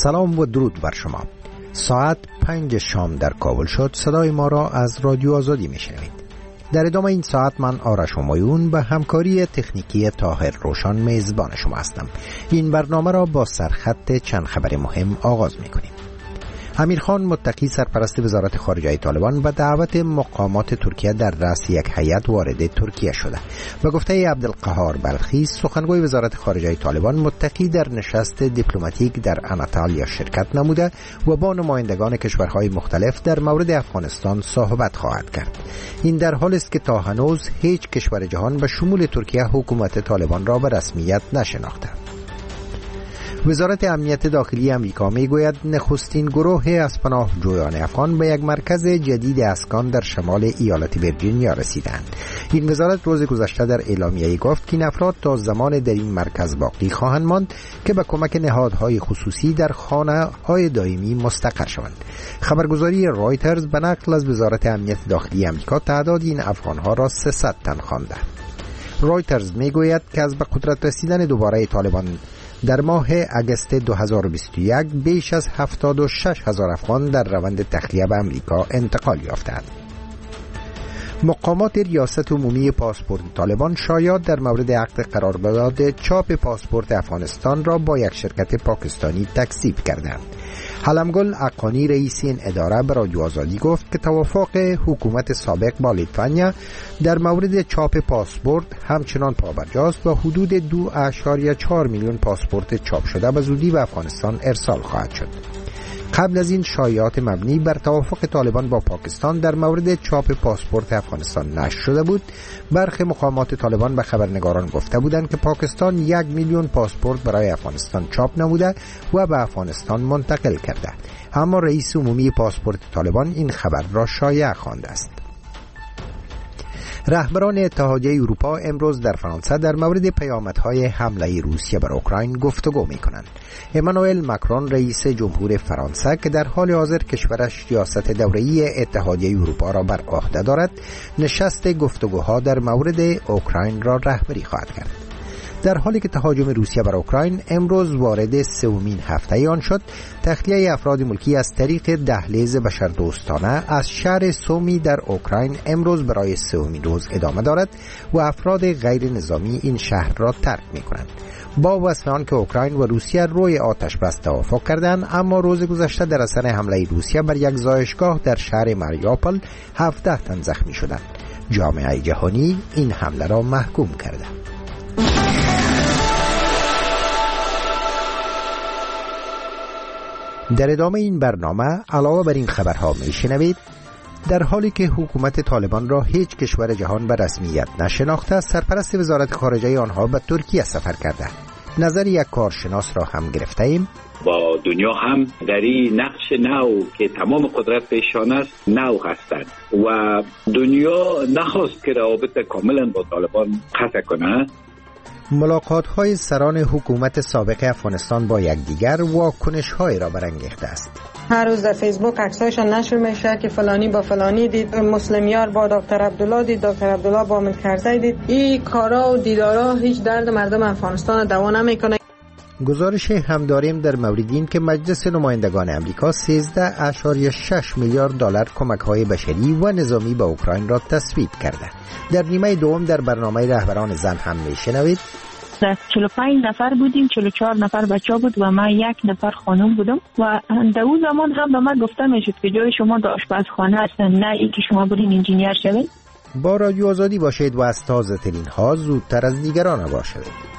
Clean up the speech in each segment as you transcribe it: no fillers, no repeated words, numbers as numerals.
سلام و درود بر شما. ساعت 5 شام در کابل شد. صدای ما را از رادیو آزادی میشنوید. در ادامه این ساعت من آرش همایون به همکاری تکنیکی طاهر روشان میزبان شما هستم. این برنامه را با سرخط چند خبر مهم آغاز میکنیم. امیرخان متقی سرپرست وزارت خارجه طالبان به دعوت مقامات ترکیه در رأس یک هیئت وارد ترکیه شده. به گفته عبدالقهار بلخی سخنگوی وزارت خارجه طالبان، متقی در نشست دیپلماتیک در اناطالیا شرکت نموده و با نمایندگان کشورهای مختلف در مورد افغانستان صحبت خواهد کرد. این در حالی است که تا هنوز هیچ کشور جهان به شمول ترکیه حکومت طالبان را به رسمیت نشناخته. وزارت امنیت داخلی امریکا میگوید نخستین گروه از پناهجویان افغان به یک مرکز جدید اسکان در شمال ایالت ویرجینیا رسیدند. این وزارت روز گذشته در اعلامیه‌ای گفت که این افراد تا زمان در این مرکز باقی خواهند ماند که به کمک نهادهای خصوصی در خانه‌های دائمی مستقر شوند. خبرگزاری رایترز به نقل از وزارت امنیت داخلی امریکا تعداد این افغان‌ها را 300 تن خوانده. رایترز میگوید که از به قدرت رسیدن دوباره طالبان در ماه اگست 2021 بیش از 76,000 افغان در روند تخلیه به امریکا انتقال یافتند. مقامات ریاست عمومی پاسپورت طالبان شایعات در مورد عقد قرارداد چاپ پاسپورت افغانستان را با یک شرکت پاکستانی تکذیب کردند. حلمگل اقانی رئیس این اداره به رادیو آزادی گفت که توافق حکومت سابق با لیتوانیا در مورد چاپ پاسپورت همچنان پابرجاست و حدود 2.4 میلیون پاسپورت چاپ شده به زودی به افغانستان ارسال خواهد شد. قبل از این شایعات مبنی بر توافق طالبان با پاکستان در مورد چاپ پاسپورت افغانستان نشر شده بود. برخی مقامات طالبان به خبرنگاران گفته بودند که پاکستان 1 میلیون پاسپورت برای افغانستان چاپ نموده و به افغانستان منتقل کرده، اما رئیس عمومی پاسپورت طالبان این خبر را شایع خوانده است. رهبران اتحادیه اروپا امروز در فرانسه در مورد پیامدهای حمله روسیه بر اوکراین گفتگو می‌کنند. امانوئل ماکرون رئیس جمهور فرانسه که در حال حاضر کشورش ریاست دوره‌ای اتحادیه اروپا را بر عهده دارد، نشست گفتگوها در مورد اوکراین را رهبری خواهد کرد. در حالی که تهاجم روسیه بر اوکراین امروز وارد سومین هفته آن شد، تخلیه افراد ملکی از طریق دهلیز بشردوستانه از شهر سومی در اوکراین امروز برای سومین روز ادامه دارد و افراد غیر نظامی این شهر را ترک می کنند. با وصف آن که اوکراین و روسیه روی آتش بس توافق کردند، اما روز گذشته در اثر حمله روسیه بر یک زایشگاه در شهر ماریوپول 17 تن زخمی شدند. جامعه جهانی این حمله را محکوم کرده. در ادامه این برنامه علاوه بر این خبرها میشنوید در حالی که حکومت طالبان را هیچ کشور جهان به رسمیت نشناخته، سرپرست وزارت خارجه آنها به ترکیه سفر کرده. نظر یک کارشناس را هم گرفته ایم. با دنیا هم در این نقش نو که تمام قدرت پیشان است نو هستند و دنیا نخواست که روابط کاملا با طالبان قطع کنه. ملاقات‌های سران حکومت سابق افغانستان با یکدیگر واکنش‌های را برانگیخته است. هر روز در فیسبوک عکسایشان نشر میشه که فلانی با فلانی دید، مسلمیار با دکتر عبدالله دید، دکتر عبدالله با ملکرزی دید. این کارا و دیدارا هیچ درد مردم افغانستان دوا نمیکنه. گزارش هم داریم در مورد این که مجلس نمایندگان امریکا 13.6 میلیارد دلار کمک‌های بشری و نظامی به اوکراین را تصویب کرده. در نیمه دوم در برنامه رهبران زن هم میشنوید. 45 نفر بودیم، 44 نفر بچه بود و من 1 نفر خانم بودم و در اون زمان هم به من گفته میشد که جای شما در آشپزخانه است، نه اینکه شما برین انجینیر شوید. با رادیو آزادی باشید و از تازه ترین ها زودتر از دیگران آگاه شوید.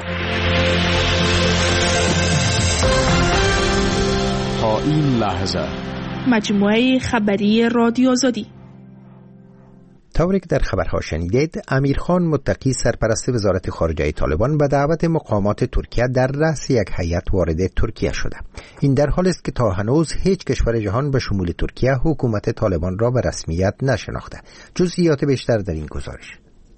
تا این لحظه مجموعه خبری رادیو آزادی. طوری که در خبرها شنیدید، امیرخان متقی سرپرست وزارت خارجه طالبان به دعوت مقامات ترکیه در رأس یک هیئت وارد ترکیه شده. این در حالی است که تا هنوز هیچ کشور جهان به شمول ترکیه حکومت طالبان را به رسمیت نشناخته. جزئیات بیشتر در این گزارش.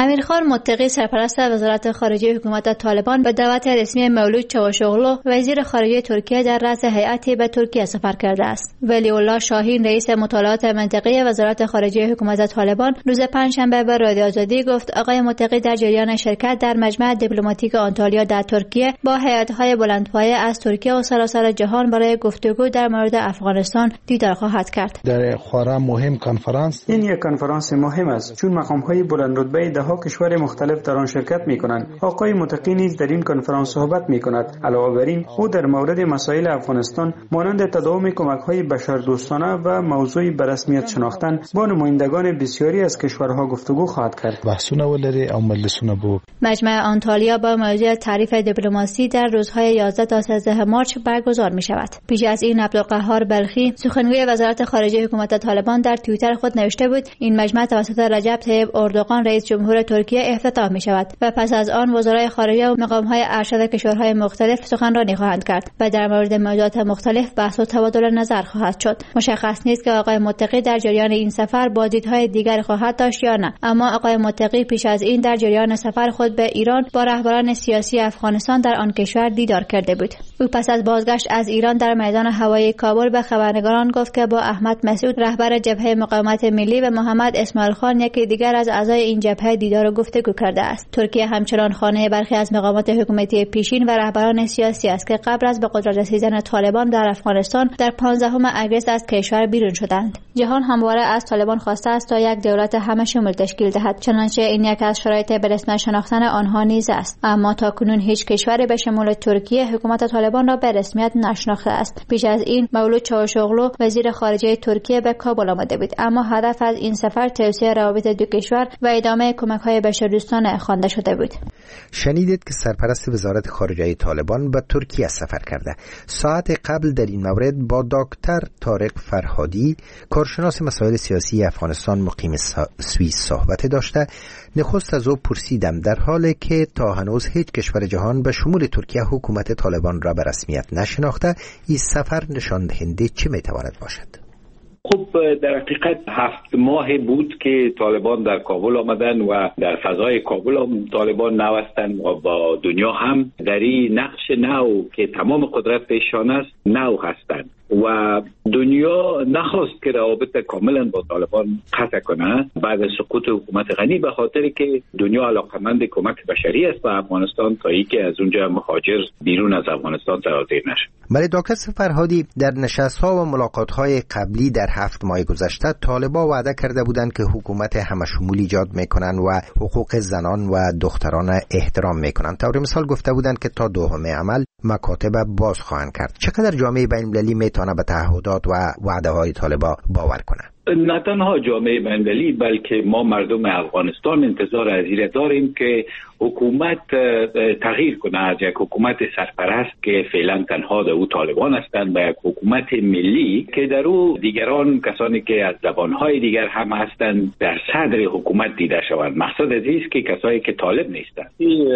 امیرخان متقی سرپرست وزارت خارجه حکومت طالبان به دعوت رسمی مولود چاوشوغلو وزیر خارجه ترکیه در رأس هیئتی به ترکیه سفر کرده است. ولی الله شاهین رئیس مطالعات منطقی وزارت خارجه حکومت طالبان روز پنجشنبه به رادیو آزادی گفت آقای متقی در جریان شرکت در مجمع دیپلماتیک آنتالیا در ترکیه با هیئت‌های بلندپایه از ترکیه و سراسر جهان برای گفتگو در مورد افغانستان دیدار خواهد کرد. در خورا مهم کنفرانس، این یک کنفرانس مهم است چون مقام‌های بلند رتبه ده‌ها کشور مختلف در آن شرکت می‌کنند. آقای متقی نیز در این کنفرانس صحبت می‌کند. علاوه بر این او در مورد مسائل افغانستان مانند تداوم کمک‌های بشردوستانه و موضوع به رسمیت شناختن با نمایندگان بسیاری از کشورها گفتگو خواهد کرد. بحثونه ولري او مجلسونه بو. مجمع آنتالیا با موضوع تعریف دیپلماسی در روزهای 11 تا 13 مارس برگزار می‌شود. پیش از این عبدالقهار بلخی سخنگوی وزارت خارجه حکومت طالبان در توییتر خود نوشته بود این مجمع توسط رجب طیب اردوغان رئیس جمهور ترکیه افتتاح می‌شود و پس از آن وزرای خارجه و مقام‌های ارشد کشورهای مختلف سخنرانی خواهند کرد و در مورد موضوعات مختلف بحث و تبادل نظر خواهد شد. مشخص نیست که آقای متقی در جریان این سفر با دیدهای دیگر خواهد داشت یا نه، اما آقای متقی پیش از این در جریان سفر خود به ایران با رهبران سیاسی افغانستان در آن کشور دیدار کرده بود. او پس از بازگشت از ایران در میدان هوایی کابل به خبرنگاران گفت که با احمد مسعود رهبر جبهه مقاومت ملی و محمد اسماعیل خان یکی دیگر از اعضای این جبهه دیدار و گفتگو کرده است. ترکیه همچنان خانه برخی از مقامات حکومتی پیشین و رهبران سیاسی است که قبل از به قدرت رسیدن طالبان در افغانستان در 15 اگست از کشور بیرون شدند. جهان همواره از طالبان خواسته است تا یک دولت همه شمول تشکیل دهد، چنانچه این یک از شرایط به رسمیت شناختن آنها نیز است، اما تاکنون هیچ کشوری به شمول ترکیه حکومت طالبان را به رسمیت نشناخته است. پیش از این مولود چاوشوغلو وزیر خارجه ترکیه به کابل آمده بود، اما هدف از این سفر توسعه روابط دو کشور و ادامه کمک‌های بشردوستانه خوانده شده بود. شنیدید که سرپرست وزارت خارجه طالبان به ترکیه سفر کرده. ساعت قبل در این مورد با دکتر طارق فرهادی کارشناس مسائل سیاسی افغانستان مقیم سوئیس صحبت داشته. نخست از او پرسیدم در حالی که تا هنوز هیچ کشور جهان به شمول ترکیه حکومت طالبان را به رسمیت نشناخته، این سفر نشان دهنده چه میتواند باشد؟ خب در حقیقت 7 ماه بود که طالبان در کابل آمدن و در فضای کابل هم طالبان نوستن و با دنیا هم در این نقش نو که تمام قدرت پیشان است نو هستند و دنیا نخواست که روابط کاملا با طالبان قطع کنه بعد از سقوط حکومت غنی، به خاطر که دنیا علاقمند کمک بشری است به افغانستان تا اینکه از اونجا مهاجر بیرون از افغانستان سرازیر نشه. ولی دکتر فرهادی در نشست‌ها و ملاقات‌های قبلی در 7 ماه گذشته طالبان وعده کرده بودند که حکومت همشمول ایجاد میکنن و حقوق زنان و دختران احترام میکنن. طور مثال گفته بودند که تا دوم عمل مکاتب باز خواهند کرد. چقدر جامعه بین‌المللی میتونه به تعهدات و وعده‌های طالبان باور کنه؟ نه تنها جامعه بین‌المللی بلکه ما مردم افغانستان انتظار از این داریم که حکومت تغییر کنه از یک حکومت سرپرست که فعلا تنها در او طالبان هستند به یک حکومت ملی که در او دیگران کسانی که از زبانهای دیگر هم هستند در صدر حکومت دیده شوند. مقصد از این است که کسایی که طالب نیستند.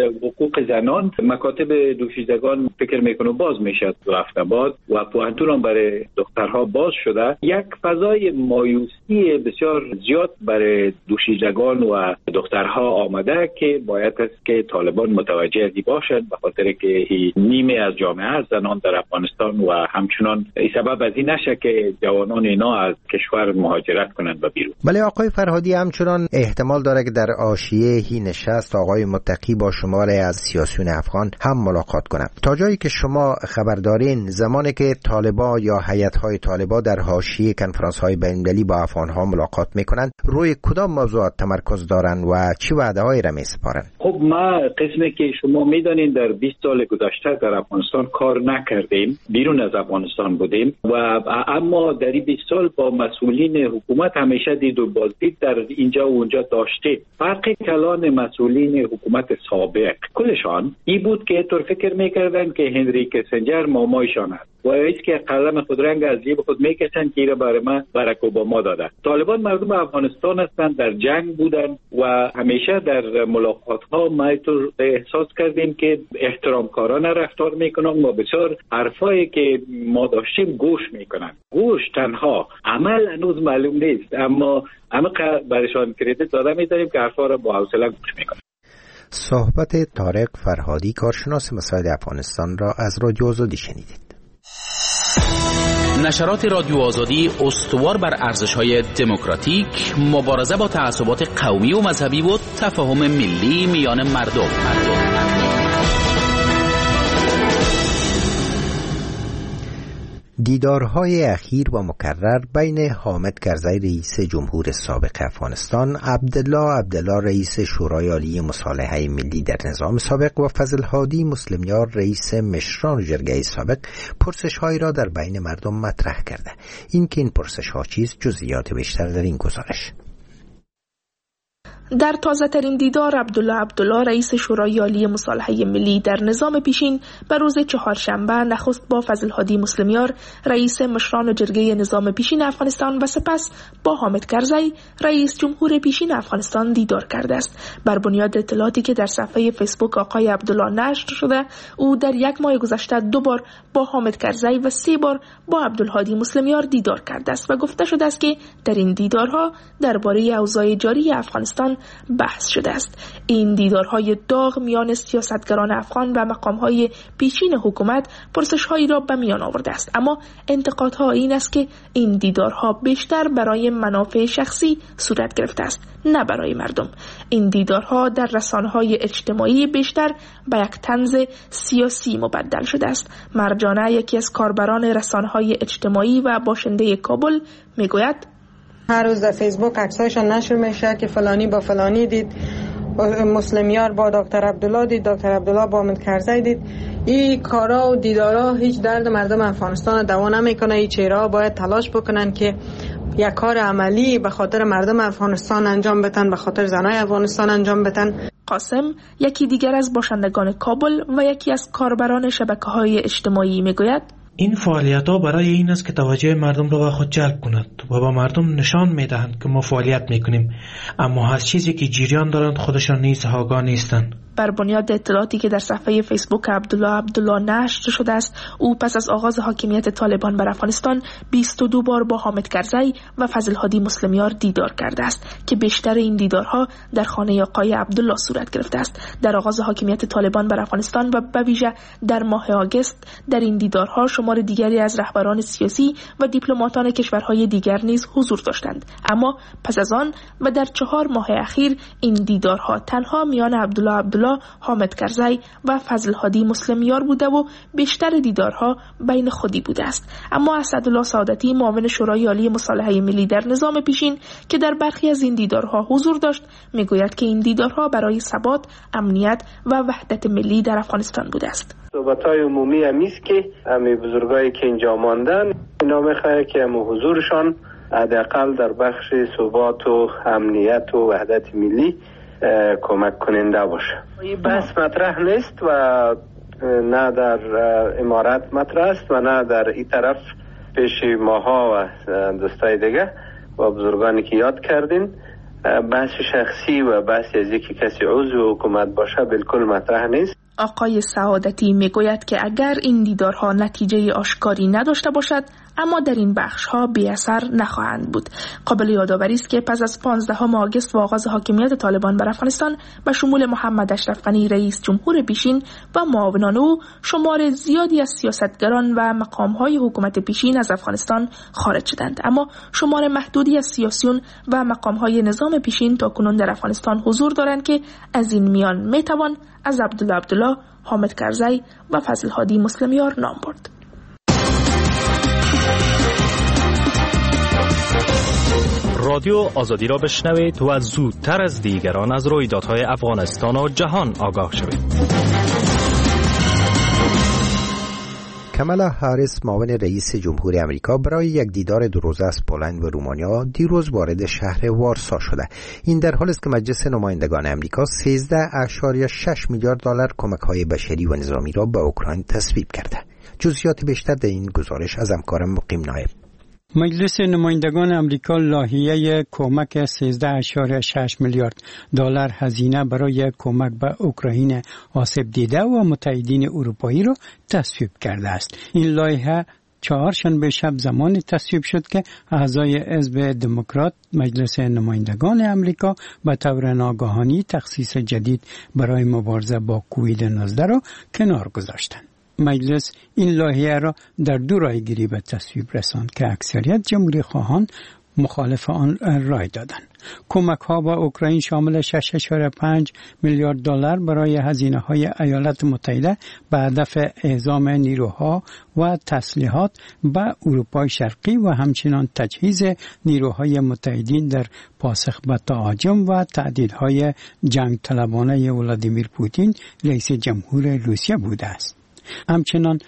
حقوق زنان مکاتب دوشیزگان فکر میکنه باز میشد تو هفته بعد و پوهنتون هم برای دخترها باز شده. یک فضای مایوسی بسیار زیاد برای دوشیزگان و دخترها آمده که باید که طالبان متوجه ازی باشد به خاطر که نیمه از جامعه زنان در افغانستان و همچنان سبب از این نشه که جوانان اینا از کشور مهاجرت کنند و بیرون. ولی آقای فرهادی همچنان احتمال داره که در حاشیه هی نشست آقای متقی با شماری از سیاسیون افغان هم ملاقات کنند. تا جایی که شما خبر دارین زمانی که طالبان یا هیئت‌های طالبان در حاشیه کنفرانس‌های بین‌المللی با افغان‌ها ملاقات میکنند روی کدام موضوعات تمرکز دارن و چه وعده‌هایی را میسپارن؟ خب ما قسمی که شما میدانید در 20 سال گذشته در افغانستان کار نکردیم، بیرون از افغانستان بودیم و اما در این 20 سال با مسئولین حکومت همیشه دید و بازدید در اینجا و اونجا داشتیم. فرق کلان مسئولین حکومت سابق کلشان این بود که طور فکر میکردن که هنری کیسنجر مامایشان است و هیچ که قلم خود رنگ از جیب خود میکشن که ایره برای ما باراک اوباما داده. طالبان مردم افغانستان هستند، در جنگ بودن و همیشه در ملاقات ها ما احساس کردیم که احترامکارانه رفتار میکنن و بسیار حرفایی که ما داشتیم گوش میکنن. گوش تنها، عمل هنوز معلوم نیست، اما برایشان کردیت داده میذاریم که حرفا را با حوصله گوش میکنن. صحبت طارق فرهادی کارشناس مسائل افغانستان را از رادیو آزادی شنیدید. نشرات رادیو آزادی استوار بر ارزش‌های دموکراتیک، مبارزه با تعصبات قومی و مذهبی و تفاهم ملی میان مردم. دیدارهای اخیر و مکرر بین حامد کرزی رئیس جمهور سابق افغانستان، عبدالله رئیس شورای عالی مصالحه ملی در نظام سابق و فضل هادی مسلمیار رئیس مشران جرگه سابق پرسش‌هایی را در بین مردم مطرح کرده. این پرسش‌ها چیست؟ جزئیات بیشتر در این گزارش. در تازه ترین دیدار عبدالله رئیس شورای عالی مصالحه ملی در نظام پیشین به روز چهارشنبه نخست با فضل هادی مسلمیار رئیس مشران جرگه نظام پیشین افغانستان و سپس با حامد کرزی رئیس جمهور پیشین افغانستان دیدار کرده است. بر بنیاد اطلاعاتی که در صفحه فیسبوک آقای عبدالله نشر شده، او در 1 ماه گذشته 2 بار با حامد کرزی و 3 بار با عبدالهادی مسلمیار دیدار کرده است و گفته شده است که در این دیدارها درباره اوضاع جاری افغانستان بحث شده است. این دیدارهای داغ میان سیاستگران افغان و مقامهای پیشین حکومت پرسش‌هایی را به میان آورده است، اما انتقادها این است که این دیدارها بیشتر برای منافع شخصی صورت گرفته است، نه برای مردم. این دیدارها در رسانه‌های اجتماعی بیشتر به یک طنز سیاسی مبدل شده است. مرجانه، یکی از کاربران رسانه‌های اجتماعی و باشنده کابل، میگوید هر روز در فیسبوک عکسایشان نشر میشه که فلانی با فلانی دید، مسلمیار با دکتر عبدالله دید، دکتر عبدالله با حامد کرزی دید. این کارا و دیدارا هیچ درد مردم افغانستان دوا نمیکنه. این چهره‌ها باید تلاش بکنن که یک کار عملی به خاطر مردم افغانستان انجام بدن، به خاطر زنای افغانستان انجام بدن. قاسم، یکی دیگر از باشندگان کابل و یکی از کاربران شبکه‌های اجتماعی، میگوید این فعالیت‌ها برای این است که توجه مردم را به خود جلب کند و به مردم نشان می‌دهند که ما فعالیت می‌کنیم، اما از چیزی که جریان دارند خودشان نیز آگاه نیستند. بر بنیاد اطلاعاتی که در صفحه فیسبوک عبدالله نشر شده است، او پس از آغاز حاکمیت طالبان بر افغانستان 22 بار با حامد کرزی و فضل هادی مسلمیار دیدار کرده است که بیشتر این دیدارها در خانه آقای عبدالله صورت گرفته است. در آغاز حاکمیت طالبان بر افغانستان و به ویژه در ماه آگوست در این دیدارها شمار دیگری از رهبران سیاسی و دیپلماتان کشورهای دیگر نیز حضور داشتند، اما پس از آن و در 4 ماه اخیر این دیدارها تنها میان عبدالله حامد کرزی و فضل هادی مسلمیار بوده و بیشتر دیدارها بین خودی بوده است. اما اسدالله سعادتی معاون شورای عالی مصالحه ملی در نظام پیشین که در برخی از این دیدارها حضور داشت، میگوید که این دیدارها برای ثبات، امنیت و وحدت ملی در افغانستان بوده است. صحبت‌های عمومی همیست که همه بزرگایی که اینجا ماندن اینا میخواه که همه حضورشان حداقل در بخش ثبات و امنیت و وحدت ملی کمک کننده باشه. این بحث مطرح نیست و نه در امارات مطرح است و نه در این طرف پیش ماها و دوستای دیگه و بزرگانی که یاد کردین. بحث شخصی و بحث از اینکه کسی عضو حکومت باشه بالکل مطرح نیست. آقای سعادتی میگوید که اگر این دیدارها نتیجه آشکاری نداشته باشد، اما در این بخش‌ها بی اثر نخواهند بود. قابل یادآوری است که پس از 15 آگوست و آغاز حاکمیت طالبان بر افغانستان به شمول محمد اشرف غنی رئیس جمهور پیشین و معاونان او، شمار زیادی از سیاستگران و مقام‌های حکومت پیشین از افغانستان خارج شدند، اما شمار محدودی از سیاسیون و مقام‌های نظام پیشین تاکنون در افغانستان حضور دارند که از این میان میتوان از عبدالله، حامد کرزی و فضل هادی مسلمیار نام برد. رادیو آزادی را بشنوید و زودتر از دیگران از رویدادهای افغانستان و جهان آگاه شوید. کامالا هاریس معاون رئیس جمهور آمریکا برای یک دیدار 2 روزه از پولند و رومانیا دیروز وارد شهر وارسا شده. این در حالی است که مجلس نمایندگان آمریکا 13.6 میلیارد دلار کمک‌های بشری و نظامی را به اوکراین تصویب کرده. جزئیات بیشتر در این گزارش از همکارم مقیم نایب. مجلس نمایندگان امریکا لایحه کمک 13.6 میلیارد دلار هزینه برای کمک به اوکراین آسیب دیده و متحدین اروپایی را تصویب کرده است. این لایحه چهارشنبه شب زمانی تصویب شد که اعضای حزب دموکرات مجلس نمایندگان امریکا به طور ناگهانی تخصیص جدید برای مبارزه با کووید 19 را کنار گذاشتند. مجلس این لایحه را در دو رایگیری به تصویب رساند که اکثریت جمهوری خواهان مخالف آن رای دادند. کمک ها به اوکراین شامل 6.5 میلیارد دلار برای هزینه های ایالات متحده به هدف اعزام نیروها و تسلیحات به اروپای شرقی و همچنین تجهیز نیروهای متحدین در پاسخ به تهاجم و تهدیدهای جنگ طلبانه ولادیمیر پوتین رئیس جمهور روسیه بوده است. همچنان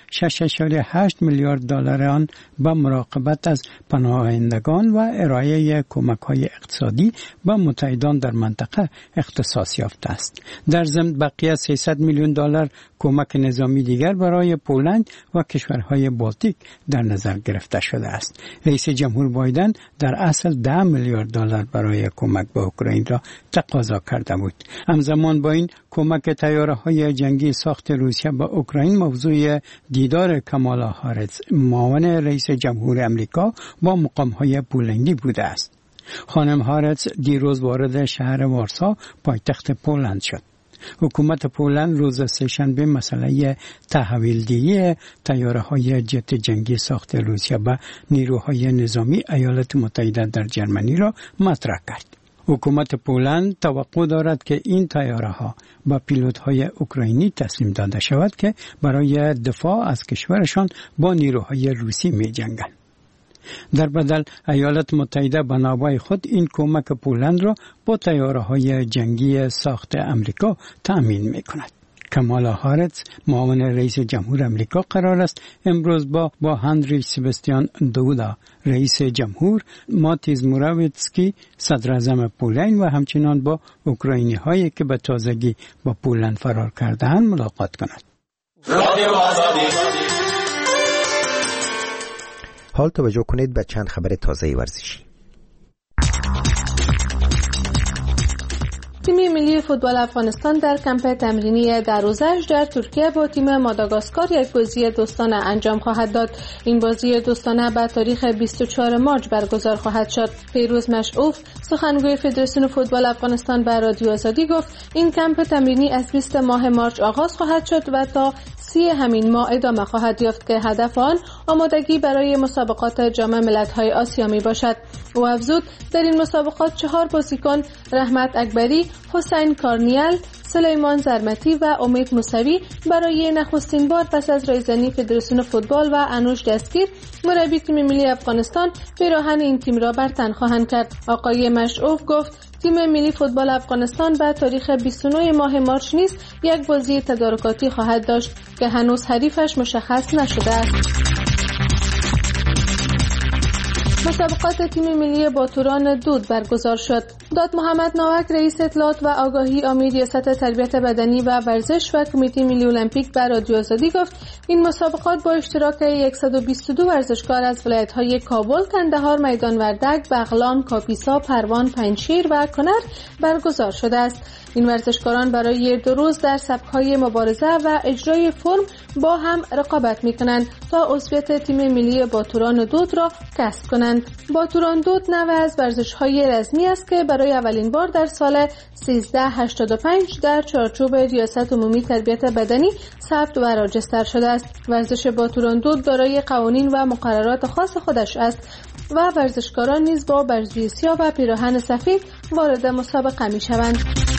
6.8 میلیارد دلار آن به مراقبت از پناهندگان و ارائه کمک‌های اقتصادی به متحدان در منطقه اختصاص یافته است. در ضمن بقیه 300 میلیون دلار کمک نظامی دیگر برای پولند و کشورهای بالتیک در نظر گرفته شده است. رئیس جمهور بایدن در اصل 10 میلیارد دلار برای کمک به اوکراین را تقاضا کرده بود. همزمان با این کمک طیاره‌های جنگی ساخت روسیه به اوکراین موضوع دیدار کامالا هاریس معاون رئیس جمهور امریکا با مقام‌های پولندی بوده است. خانم هاریس دیروز وارد شهر وارسا پایتخت پولند شد. حکومت پولند روز سه‌شنبه مسئله تحویل‌دهی طیاره‌های جت جنگی ساخت روسیه به نیروهای نظامی ایالات متحده در جرمنی را مطرح کرد. حکومت پولند توقع دارد که این طیاره‌ها با پیلوت‌های اوکراینی تسلیم داده شود که برای دفاع از کشورشان با نیروهای روسی می‌جنگند. در بدل ایالات متحده به نوبه خود این کمک پولند را با طیاره‌های جنگی ساخت امریکا تأمین می‌کند. کامالا هاریس معاون رئیس جمهور امریکا قرار است امروز با هنری سباستیان دودا رئیس جمهور، ماتیز موراویتسکی صدر اعظم پولند و همچنان با اوکراینی هایی که به تازگی با پولند فرار کرده‌اند ملاقات کند. حال توجه کنید به چند خبر تازه ورزشی. تیم ملی فوتبال افغانستان در کمپ تمرینی در روزش در ترکیه با تیم ماداگاسکار یک بازی دوستانه انجام خواهد داد. این بازی دوستانه به تاریخ 24 مارس برگزار خواهد شد. پیروز مشعوف سخنگوی فدراسیون فوتبال افغانستان به رادیو آزادی گفت این کمپ تمرینی از 20 ماه مارس آغاز خواهد شد و تا 30 همین ماه ادامه خواهد یافت که هدف آن آمادگی برای مسابقات جام ملت‌های آسیا می باشد. او افزود در این مسابقات 4 بازیکن رحمت اکبری، حسین کارنیل، سلیمان زرمتی و امید موسوی برای نخستین بار پس از رایزنی فدراسیون فوتبال و انوش دستگیر مربی تیم ملی افغانستان پیراهن این تیم را بر تن خواهند کرد. آقای مشعوف گفت تیم ملی فوتبال افغانستان به تاریخ 29 ماه مارس نیز یک بازی تدارکاتی خواهد داشت که هنوز حریفش مشخص نشده است. مسابقات تیم ملی باتوران دود برگزار شد. داد محمد ناوک رئیس اطلاعات و آگاهی عامی ریاست تربیت بدنی و ورزش و کمیته ملی المپیک به رادیو آزادی گفت این مسابقات با اشتراک 122 ورزشکار از ولایت‌های کابل، کندهار، میدان وردک، بغلان، کاپیسا، پروان، پنجشیر و کنر برگزار شده است. این ورزشکاران برای 2 روز در سبک‌های مبارزه و اجرای فرم با هم رقابت می‌کنند تا عضویت تیم ملی باتوران دود را کسب کنند. باتوران دود نوع از ورزش‌های رزمی است که برای اولین بار در سال 1385 در چارچوب ریاست عمومی تربیت بدنی ثبت و راجستر شده است. ورزش باتوران دود دارای قوانین و مقررات خاص خودش است و ورزشکاران نیز با برزوی سیاه و پیراهن سفید وارد مسابقه می‌شوند.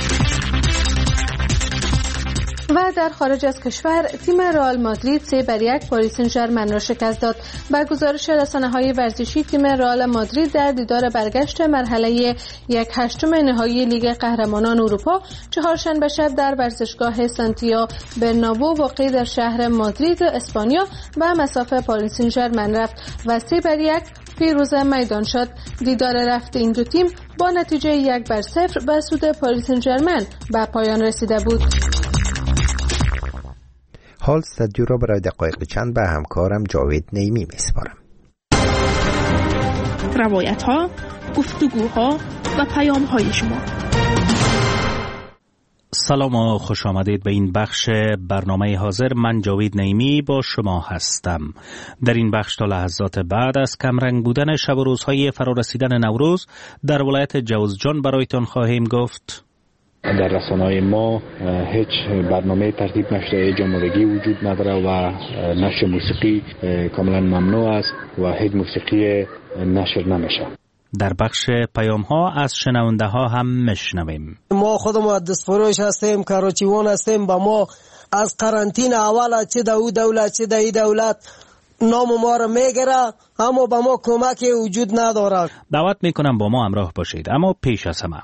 و در خارج از کشور تیم رئال مادرید 3-1 پاریس سن ژرمن را شکست داد. با گزارش رسانه‌های ورزشی تیم رئال مادرید در دیدار برگشت مرحله 1/8 نهایی لیگ قهرمانان اروپا چهارشنبه شب در ورزشگاه سانتیاگو برنابو واقع در شهر مادرید اسپانیا به مصاف پاریس سن ژرمن رفت و 3-1 پیروز میدان شد. دیدار رفت این دو تیم با نتیجه 1-0 به سود پاریس سن ژرمن به پایان رسیده بود. حال استودیو را برای دقایق چند به همکارم جاوید نیمی میسپارم. روایت ها، گفتگوها و پیام های شما. سلام و خوش آمدید به این بخش برنامه حاضر. من جاوید نیمی با شما هستم. در این بخش تا لحظات بعد از کمرنگ بودن شب و روزهای فرارسیدن نوروز در ولایت جوزجان برایتان خواهیم گفت. در رسانه‌های ما هیچ برنامه ترتیب نشده، هیچ آمادگی وجود نداره و نشر موسیقی کاملا ممنوع است و هیچ موسیقی نشر نمیشه. در بخش پیام ها از شنونده ها هم میشنویم. ما خودمون دستفروش هستیم، کاروچیوان هستیم. با ما از قرنطینه اول چه دو دولت چه دی دولت نام ما را میگیره، اما با ما کمکی وجود نداره. دعوت میکنم با ما همراه باشید. اما پیش از همه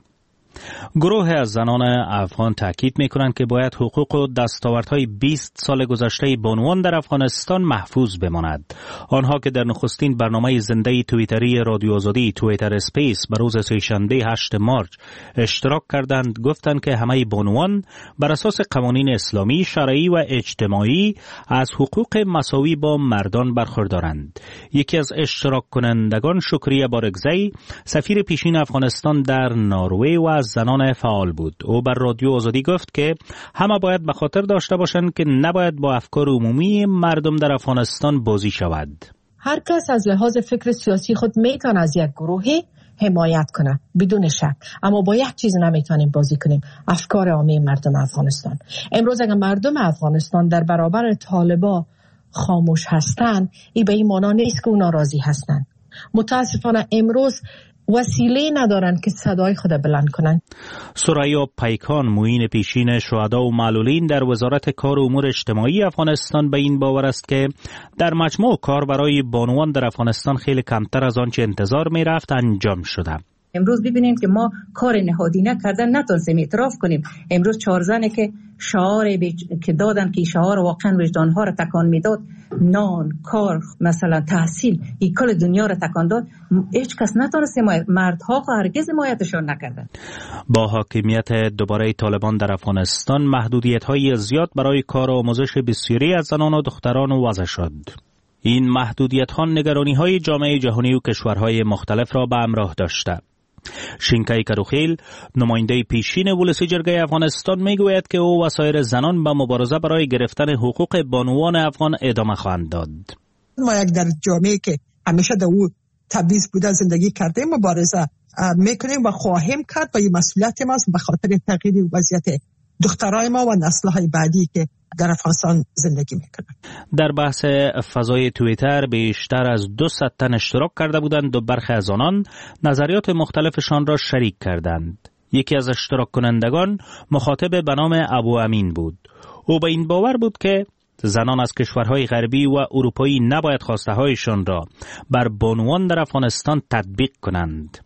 گروه از زنان افغان تاکید میکنند که باید حقوق و دستاوردهای 20 سال گذشته بانوان در افغانستان محفوظ بماند. آنها که در نخستین برنامه زنده توییتری رادیو آزادی توییتر اسپیس بر روز سه‌شنبه 8 مارچ اشتراک کردند، گفتند که همه بانوان بر اساس قوانین اسلامی، شرعی و اجتماعی از حقوق مساوی با مردان برخوردارند. یکی از اشتراک کنندگان، شکریه بارگزی، سفیر پیشین افغانستان در نروژ و زنان فعال بود. او بر رادیو آزادی گفت که همه باید به خاطر داشته باشند که نباید با افکار عمومی مردم در افغانستان بازی شود. هر کس از لحاظ فکر سیاسی خود میتونه از یک گروهی حمایت کنه بدون شک، اما با یک چیز نمیتونیم بازی کنیم: افکار عامه مردم افغانستان. امروز اگر مردم افغانستان در برابر طالبان خاموش هستند، این به این معنا نیست که اونا راضی هستند. متاسفانه امروز وسیله ندارن که صدای خود بلند کنن. ثریا پیکان، معین پیشین شهدا و معلولین در وزارت کار و امور اجتماعی افغانستان، به این باور است که در مجموع کار برای بانوان در افغانستان خیلی کمتر از آنچه انتظار می رفت انجام شده. امروز ببینیم که ما کار نهادینه کردن نتونستیم اعتراف کنیم. امروز 4 زنه که شعار که دادن که شعار واقعا وجدانها را تکان میداد، نان، کار، مثلا تحصیل، این کل دنیا را تکان داد، هیچ کس نتونست مردها هرگز حمایتشان نکردن. با حاکمیت دوباره طالبان در افغانستان محدودیت‌های زیاد برای کار و آموزش بسیاری از زنان و دختران وضع شد. این محدودیت‌ها نگرانی‌های جامعه جهانی و کشورهای مختلف را به همراه داشته. شینکای کروخیل، نماینده پیشین ولسی جرگه افغانستان، میگوید که او و سایر زنان به مبارزه برای گرفتن حقوق بانوان افغان ادامه خواهند داد. ما یک در جامعه که همیشه در او تبعیض بوده زندگی کرده مبارزه میکنیم و خواهیم کرد و این مسئولیت ماست به خاطر تغییر وضعیت دخترای ما و نسل‌های بعدی که در افغانستان زندگی میکنند. در بحث فضای توییتر بیشتر از 200 تن اشتراک کرده بودند و برخی از آنان نظریات مختلفشان را شریک کردند. یکی از اشتراک کنندگان مخاطب به نام ابو امین بود. او به این باور بود که زنان از کشورهای غربی و اروپایی نباید خواسته هایشان را بر بانوان در افغانستان تطبیق کنند.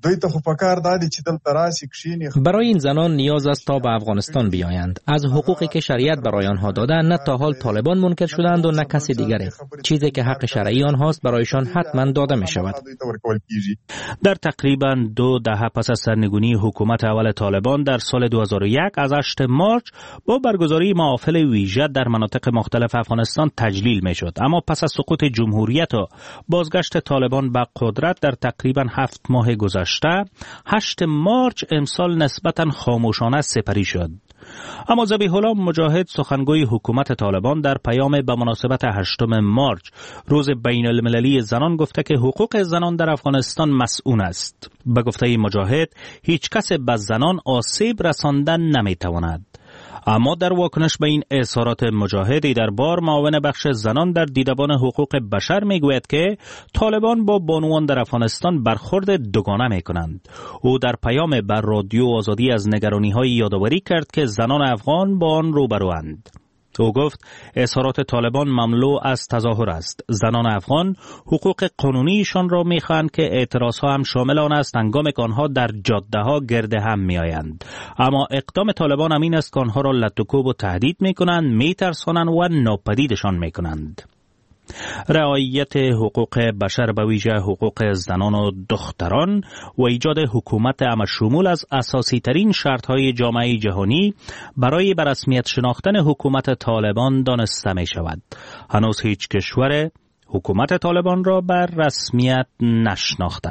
برای این زنان نیاز است تا به افغانستان بیایند. از حقوقی که شریعت برای آنها داده نه تا حال طالبان منکر شدند و نه کسی دیگری. چیزی که حق شرعی آنهاست برایشان حتما داده می شود. در تقریبا 2 دهه پس از سرنگونی حکومت اول طالبان در سال 2001 از 8 مارچ با برگزاری محافل ویژه در مناطق مختلف افغانستان تجلیل می شد. اما پس از سقوط جمهوریت و بازگشت طالبان به قدرت در تقریبا 7 ماه گذشته 8 مارچ امسال نسبتاً خاموشانه سپری شد. اما ذبیح الله مجاهد، سخنگوی حکومت طالبان، در پیام به مناسبت 8 مارچ روز بین المللی زنان گفته که حقوق زنان در افغانستان مسئول است. به گفته مجاهد هیچ کس به زنان آسیب رساندن نمیتواند. اما در واکنش به این اظهارات مجاهدی در بار معاون بخش زنان در دیدبان حقوق بشر میگوید که طالبان با بانوان در افغانستان برخورد دوگانه میکنند. او در پیام بر رادیو آزادی از نگرانی‌های یادآوری کرد که زنان افغان با آن روبروند. او گفت اظهارات طالبان مملو از تظاهر است. زنان افغان حقوق قانونیشان را میخواهند که اعتراضها هم شامل آن است هنگام که آنها در جاده‌ها گرد هم میآیند. اما اقدام طالبان همین است که آنها را لطوکوب و تهدید میکنند، میترسانند و ناپدیدشان میکنند. رعایت حقوق بشر به ویژه حقوق زنان و دختران و ایجاد حکومت عام‌شمول از اساسی ترین شرط‌های جامعه جهانی برای به رسمیت شناختن حکومت طالبان دانسته می شود. هنوز هیچ کشور حکومت طالبان را بر رسمیت نشناخته.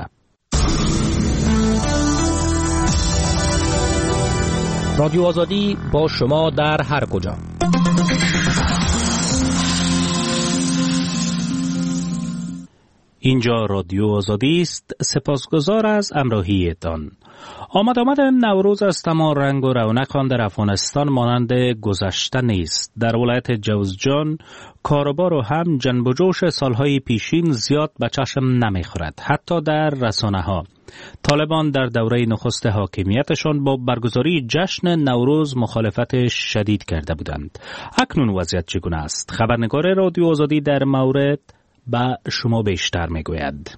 رادیو آزادی با شما در هر کجا. اینجا رادیو آزادی است. سپاسگزار از همراهیتان. آمد نوروز است، اما رنگ و رونق آن در افغانستان مانند گذشته نیست. در ولایت جوزجان کاروبار و هم جنب و جوش سالهای پیشین زیاد به چشم نمیخورد. حتی در رسانه ها طالبان در دوره نخست حاکمیتشان با برگزاری جشن نوروز مخالفت شدید کرده بودند. اکنون وضعیت چگونه است؟ خبرنگار رادیو آزادی در مورد با شما بیشتر میگوید.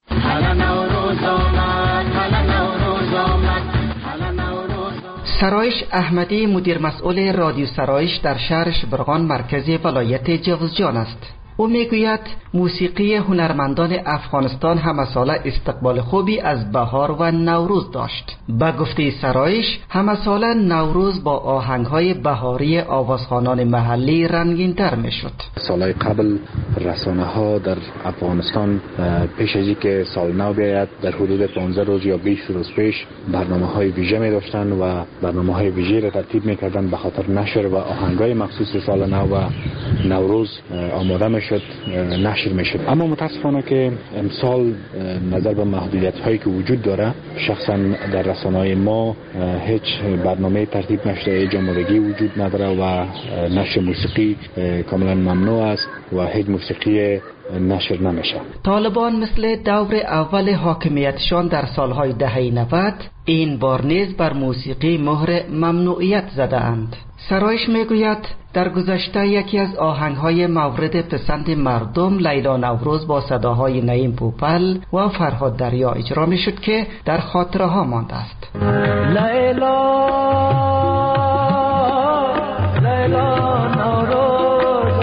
سرایش احمدی مدیر مسئول رادیو سرایش در شهر شبرغان مرکز ولایت جوزجان است. او میگوید موسیقی هنرمندان افغانستان همه ساله استقبال خوبی از بهار و نوروز داشت. به گفته سرایش همه ساله نوروز با آهنگ‌های بهاری آوازخوانان محلی رنگین‌تر میشد. سالهای قبل رسانه‌ها در افغانستان پیش از اینکه سال نو بیاید در حدود 15 روز یا 20 روز پیش برنامه‌های ویژه می‌داشتند و برنامه‌های ویژه را ترتیب می‌کردند به خاطر نشر و آهنگ‌های مخصوص سال نو و نوروز آماده می‌شد، نشر میشد. اما متاسفانه که امسال نظر به محدودیت‌هایی که وجود داره، شخصا در رسانه‌های ما هیچ برنامه ترتیب نشده، جامدگی وجود نداره و نشر موسیقی کاملا ممنوع است و هیچ موسیقی نشر نمیشه. طالبان مثل دور اول حاکمیتشان در سالهای دهه 90 این بار نیز بر موسیقی مهر ممنوعیت زده اند. سرایش میگوید در گذشته یکی از آهنگ‌های مورد پسند مردم لیلا نوروز با صداهای نعیم پوپل و فرهاد دریا اجرا میشد که در خاطره ها مانده است. لیلا لیلا نوروز.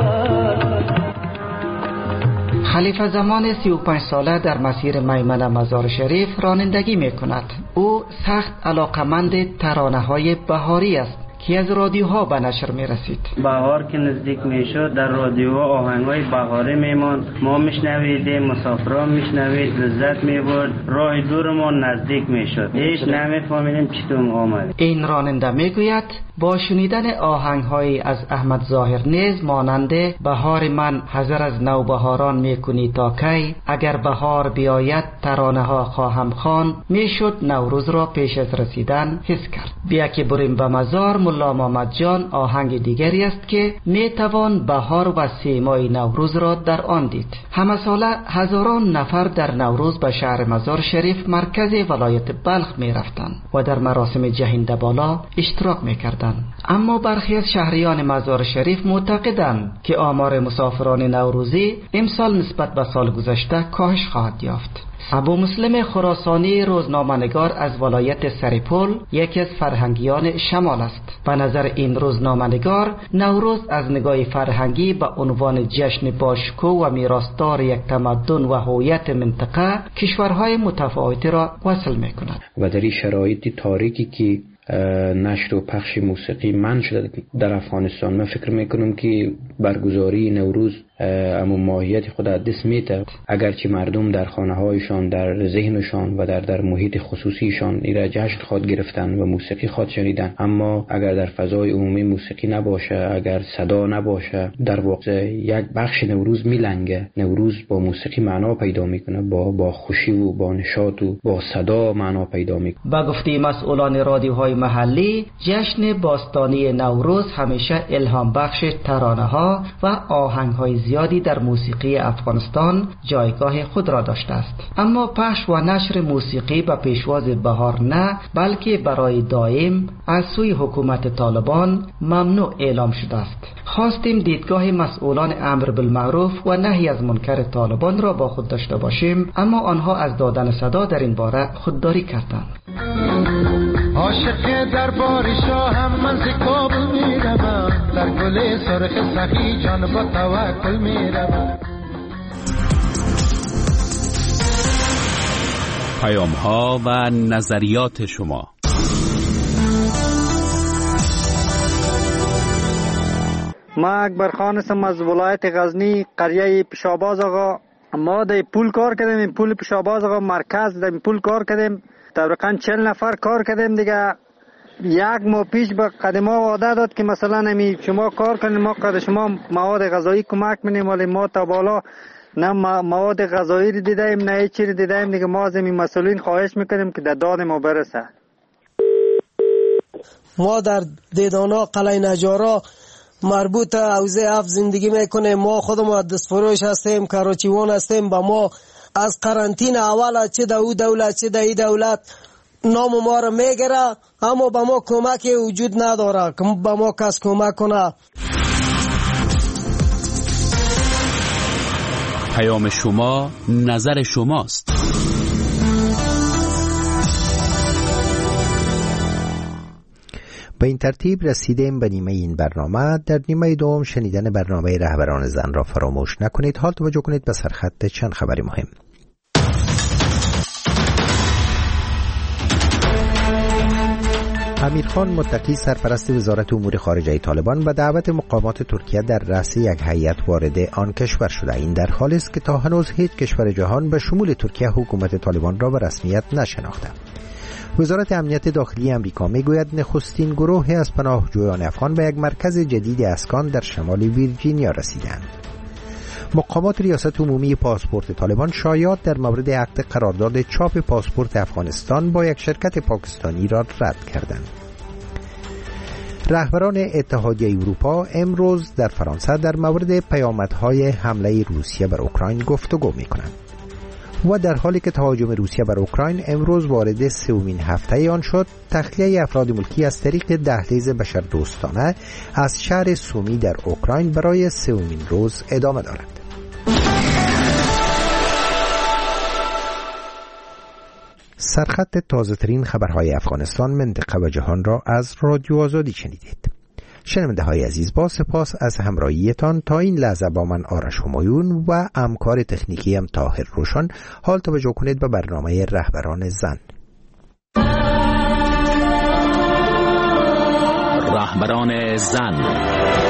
خلیفه زمان 35 ساله در مسیر میمنه مزار شریف رانندگی میکند. او سخت علاقمند ترانه‌های بهاری است که از رادیوها به نشر می رسید. بهار که نزدیک می شد در رادیوها آهنگای بهاری می ماند، ما میشنویدیم، مسافران میشنوید، لذت می برد، راه دورمان نزدیک می شد، هیچ نمیفهمیدیم چطور آمد. این راننده می گوید با شنیدن آهنگهایی از احمد ظاهر نیز مانند بهار من حذر از نوبهاران می کنی تا کی، اگر بهار بیاید ترانه ها خواهم خوان، می شد نوروز را پیش از رسیدن حس کرد. بیا که بریم به مزار ملا محمد جان آهنگ دیگری است که می توان بهار و سیمای نوروز را در آن دید. همه ساله هزاران نفر در نوروز به شهر مزار شریف مرکز ولایت بلخ می رفتند و در مراسم جهنده بالا اشتراک می کردند. اما برخی از شهریان مزار شریف معتقدند که آمار مسافران نوروزی امسال نسبت به سال گذشته کاهش خواهد یافت. ابو مسلم خراسانی روزنامه‌نگار از ولایت سرپل یکی از فرهنگیان شمال است. به نظر این روزنامه‌نگار نوروز از نگاه فرهنگی به عنوان جشن باشکوه و میراثدار یک تمدن و هویت منطقه کشورهای متفاوتی را وصل می‌کند. و در این شرایط تاریکی که نشر و پخش موسیقی منع شده در افغانستان، من فکر میکنم که برگزاری نوروز اما ماهیت خود از دست میده. اگرچه مردم در خانه هایشان، در ذهنشان و در محیط خصوصیشان ایرا جشن خواد گرفتن و موسیقی خواد شنیدن، اما اگر در فضای عمومی موسیقی نباشه، اگر صدا نباشه، در واقع یک بخش نوروز میلنگه. نوروز با موسیقی معنا پیدا میکنه، با خوشی و با نشاط و با صدا معنا پیدا میکنه. با گفته مسئولان رادیوهای محلی، جشن باستانی نوروز همیشه الهام بخش ترانه‌ها و آهنگ‌های زیادی در موسیقی افغانستان جایگاه خود را داشته است. اما پخش و نشر موسیقی به پیشواز بهار نه، بلکه برای دائم از سوی حکومت طالبان ممنوع اعلام شده است. خواستیم دیدگاه مسئولان امر بالمعروف و نهی از منکر طالبان را با خود داشته باشیم، اما آنها از دادن صدا در این باره خودداری کردند. عاشق دربار شاهم من ز کابل میروم، در گل سرخ سخی جان با توکل میروم. پیام‌ها و نظریات شما. ما اکبر خان هستم از ولایت غزنی، قریه پیشاباز آقا. ما در پول کار کردیم، این پول پیشاباز آقا مرکز در پول کار کردیم، تقریبا 40 نفر کار کردیم دیگه. یک ماه پیش به قدما وعده داد که مثلا شما کار کنید، ما قد شما مواد غذایی کمک می‌کنیم، ولی ما تا بالا نه مواد غذایی رو دیدیم نه هیچ چیزی دیدیم دیگه. ما از این مسئولین خواهش میکنیم که در داد ما برسه. ما در دیدانا قلعه نجارا مربوط حوزه 7 زندگی میکنیم. ما خودمون دست فروش هستیم، کراچیوان هستیم. با ما از قرنطین اول چه در او دولت چه در این دولت نام ما رو میگیره، اما با ما کمکی وجود نداره که با ما کس کمک کنه. پیام شما، نظر شماست. به این ترتیب رسیدیم به نیمه این برنامه. در نیمه دوم شنیدن برنامه رهبران زن را فراموش نکنید. حال توجه کنید به سرخط چند خبری مهم. امیرخان متقی سرپرست وزارت امور خارجه طالبان به دعوت مقامات ترکیه در رأس یک هیئت وارد آن کشور شده. این در حالی است که تا هنوز هیچ کشور جهان به شمول ترکیه حکومت طالبان را به رسمیت نشناخته. وزارت امنیت داخلی امریکا میگوید نخستین گروه از پناهجویان افغان به یک مرکز جدید اسکان در شمال ویرجینیا رسیدند. مقامات ریاست عمومی پاسپورت طالبان شایعات در مورد عقد قرارداد چاپ پاسپورت افغانستان با یک شرکت پاکستانی را رد کردند. رهبران اتحادیه اروپا امروز در فرانسه در مورد پیامدهای حمله روسیه بر اوکراین گفتگو می‌کنند. و در حالی که تهاجم روسیه بر اوکراین امروز وارد 3مین هفته آن شد، تخلیه افراد ملکی از طریق دهلیز بشردوستانه از شهر سومی در اوکراین برای 3مین روز ادامه دارد. سرخط تازه ترین خبرهای افغانستان، منطقه و جهان را از رادیو آزادی شنیدید. شنونده های عزیز، با سپاس از همراهیتان تا این لحظه با من آرش همایون و همکار تکنیکیم طاهر روشن. حال توجه کنید به برنامه رهبران زن. رهبران زن.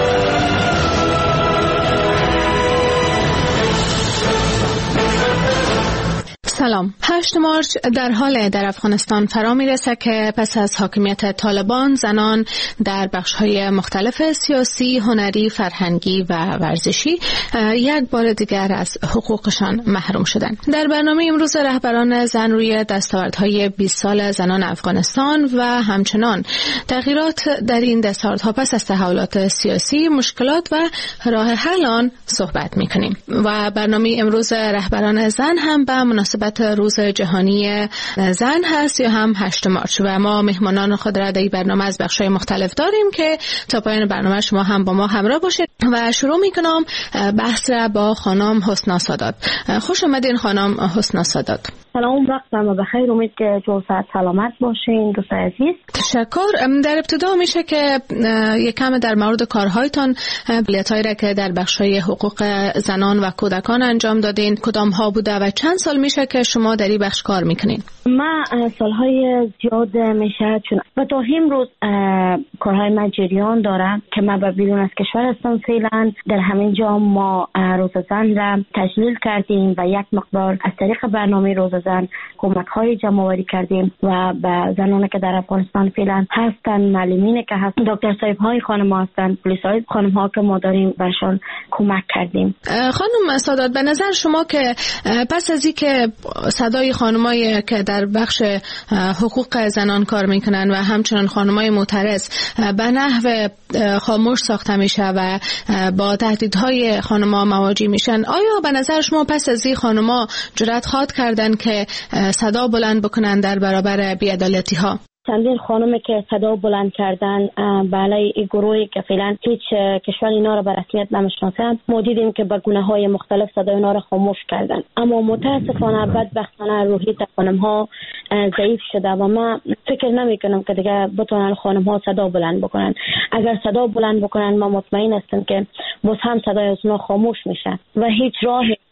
سلام. 8 مارچ در حال در افغانستان فرا میرسه که پس از حاکمیت طالبان زنان در بخش‌های مختلف سیاسی، هنری، فرهنگی و ورزشی یک بار دیگر از حقوقشان محروم شدن. در برنامه امروز رهبران زن روی دستاوردهای 20 سال زنان افغانستان و همچنان تغییرات در این دستاوردها پس از تحولات سیاسی، مشکلات و راه حل آن صحبت می‌کنیم. و برنامه امروز رهبران زن هم به مناسبت روز جهانی زن هست یا هم 8 مارچ و ما مهمانان خود را در این برنامه از بخش‌های مختلف داریم که تا پایان برنامه شما هم با ما همراه باشید. و شروع می‌کنم بحث را با خانم حسنا سادات. خوش آمدین خانم حسنا سادات. سلام، وقتم بخیر. امید که جوزت سلامت باشین دوست عزیز. تشکر. در ابتدا میشه که یکم در مورد کارهایتان، فعالیت‌هایی را که در بخش‌های حقوق زنان و کودکان انجام دادین کدام ها بوده و چند سال میشه که شما در این بخش کار میکنین؟ من سالهای زیاد میشه چون و تا امروز کارهای من جریان دارم که من به بیرون از کشور هستم. فعلا در همین جا ما روز زن را تجلیل کردیم و یک مقدار از طریق برنامه روز زن کمک های جمع آوری کردیم و به زنانی که در افغانستان فعلا هستن، معلمینی که هستن، دکتر صاحب های خانم ها هستن، پلیس های خانم ها که ما داریم برشان کمک کردیم. خانم سادات، به نظر شما که پس از اینکه صدای خانمایی که در بخش حقوق زنان کار میکنن و همچنان خانمای معترض به نحو خاموش ساخته میشه و با تهدیدهای خانما مواجه میشن، آیا به نظر شما پس از این خانما جرأت خواهد کردن که صدا بلند بکنن در برابر بی‌عدالتی ها؟ چندین خانمی که صدا بلند کردن بالای این گروهی که فعلا هیچ کشور اینا را به رسمیت نمیشناسند، ما دیدیم که با گناه‌های مختلف صدای اینا را خاموش کردن. اما متاسفانه بدبختانه روحیه خانم‌ها ضعیف شده و من فکر نمی‌کنم که دیگه بتونن خانم‌ها صدا بلند بکنن. اگر صدا بلند بکنن ما مطمئن هستم که باز هم صدای اونها خاموش میشه و هیچ راه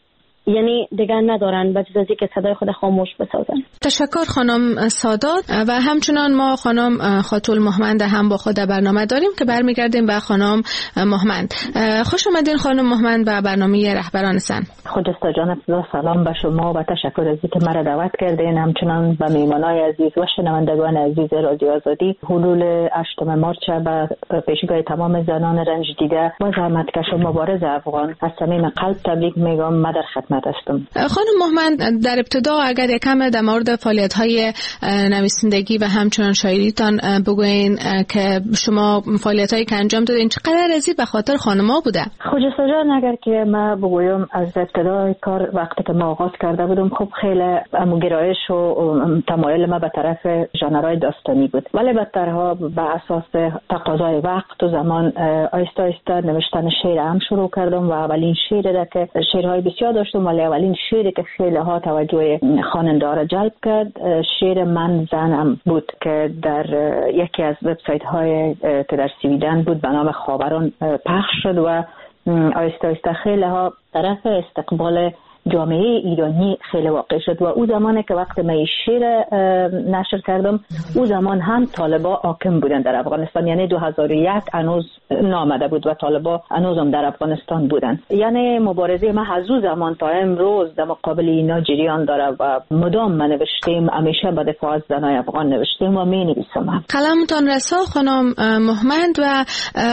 یعنی دیگر ندارن به جز از اینکه صدای خود خاموش بسازن. تشکر خانم سادات. و همچنان ما خانم خاتون مهمند هم با خود برنامه داریم که برمیگردیم به خانم مهمند. خوش آمدین خانم مهمند به برنامه رهبران سن. خجسته جان، سلام به شما و تشکر از اینکه مرا دعوت کردین، همچنان به میهمانای عزیز و شنوندگان عزیز رادیو آزادی. حلول 8 مارچ به پیشگاه تمام زنان رنج دیده و زحمتکش و مبارز افغان از صمیم قلب تبریک میگم. من در خدمت هستم. خانم مهمند، در ابتدا اگر یکم در مورد فعالیت‌های نویسندگی و همچنان شاعریتان بگوین که شما فعالیت‌هایی که انجام دادین چقدر ازی به خاطر خانم‌ها بوده؟ خجسته جان، اگر که من بگویم از ابتدای کار وقتی که ما آغاز کرده بودم، خب خیلی گرایش و تمایل ما به طرف ژانرهای داستانی بود، ولی بعدترها به اساس تقاضای وقت و زمان آهسته آهسته نوشتن شعر هم شروع کردم و اولین شعری که شعرهای بسیار داشتم، ولی اولین شعری که خیلی ها توجه خواننده را جلب کرد شعر من زنم بود که در یکی از وبسایت های که در سویدن بود به نام خاوران پخش شد و آهسته آهسته خیلی ها طرف استقبال جامعه ایرانی خیلی واقع شد و او زمانی که وقت من شعر نشر کردم او زمان هم طالبا حاکم بودن در افغانستان، یعنی 2001 هنوز نامده بود و طالبا هنوز هم در افغانستان بودن. یعنی مبارزه ما از او زمان تا امروز در مقابل اینا جریان داره و مدام من نوشتیم، همیشه به دفاع از زنای افغان نوشتیم و می نویسم. کلامتان رسا خانم مهمند. و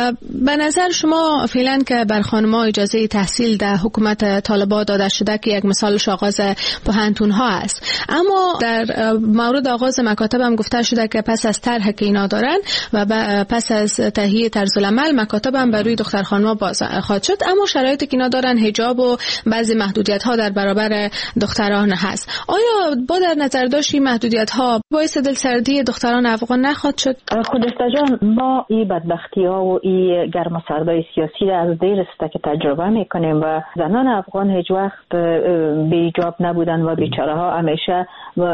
به نظر شما فعلا که بر خانم‌ها اجازه تحصیل در حکومت طالبا داده شده که یک مثالش آغاز پوهنتون ها است، اما در مورد آغاز مکاتب هم گفته شده که پس از طرح که اینا دارن و پس از تهیه طرز العمل مکاتب هم بر روی دختر خانم‌ها باز خواهد شد، اما شرایطی که اینا دارن حجاب و بعضی محدودیت ها در برابر دختران هست. آیا با در نظر داشت این محدودیت ها باعث دلسردی دختران افغان نخواهد شد؟ خجسته جان، ما این بدبختی ها و این گرم و سردای سیاسی را از دیر است که تجربه میکنیم و زنان افغان هیچ وقت بیجاب نبودن و بیچاره ها همیشه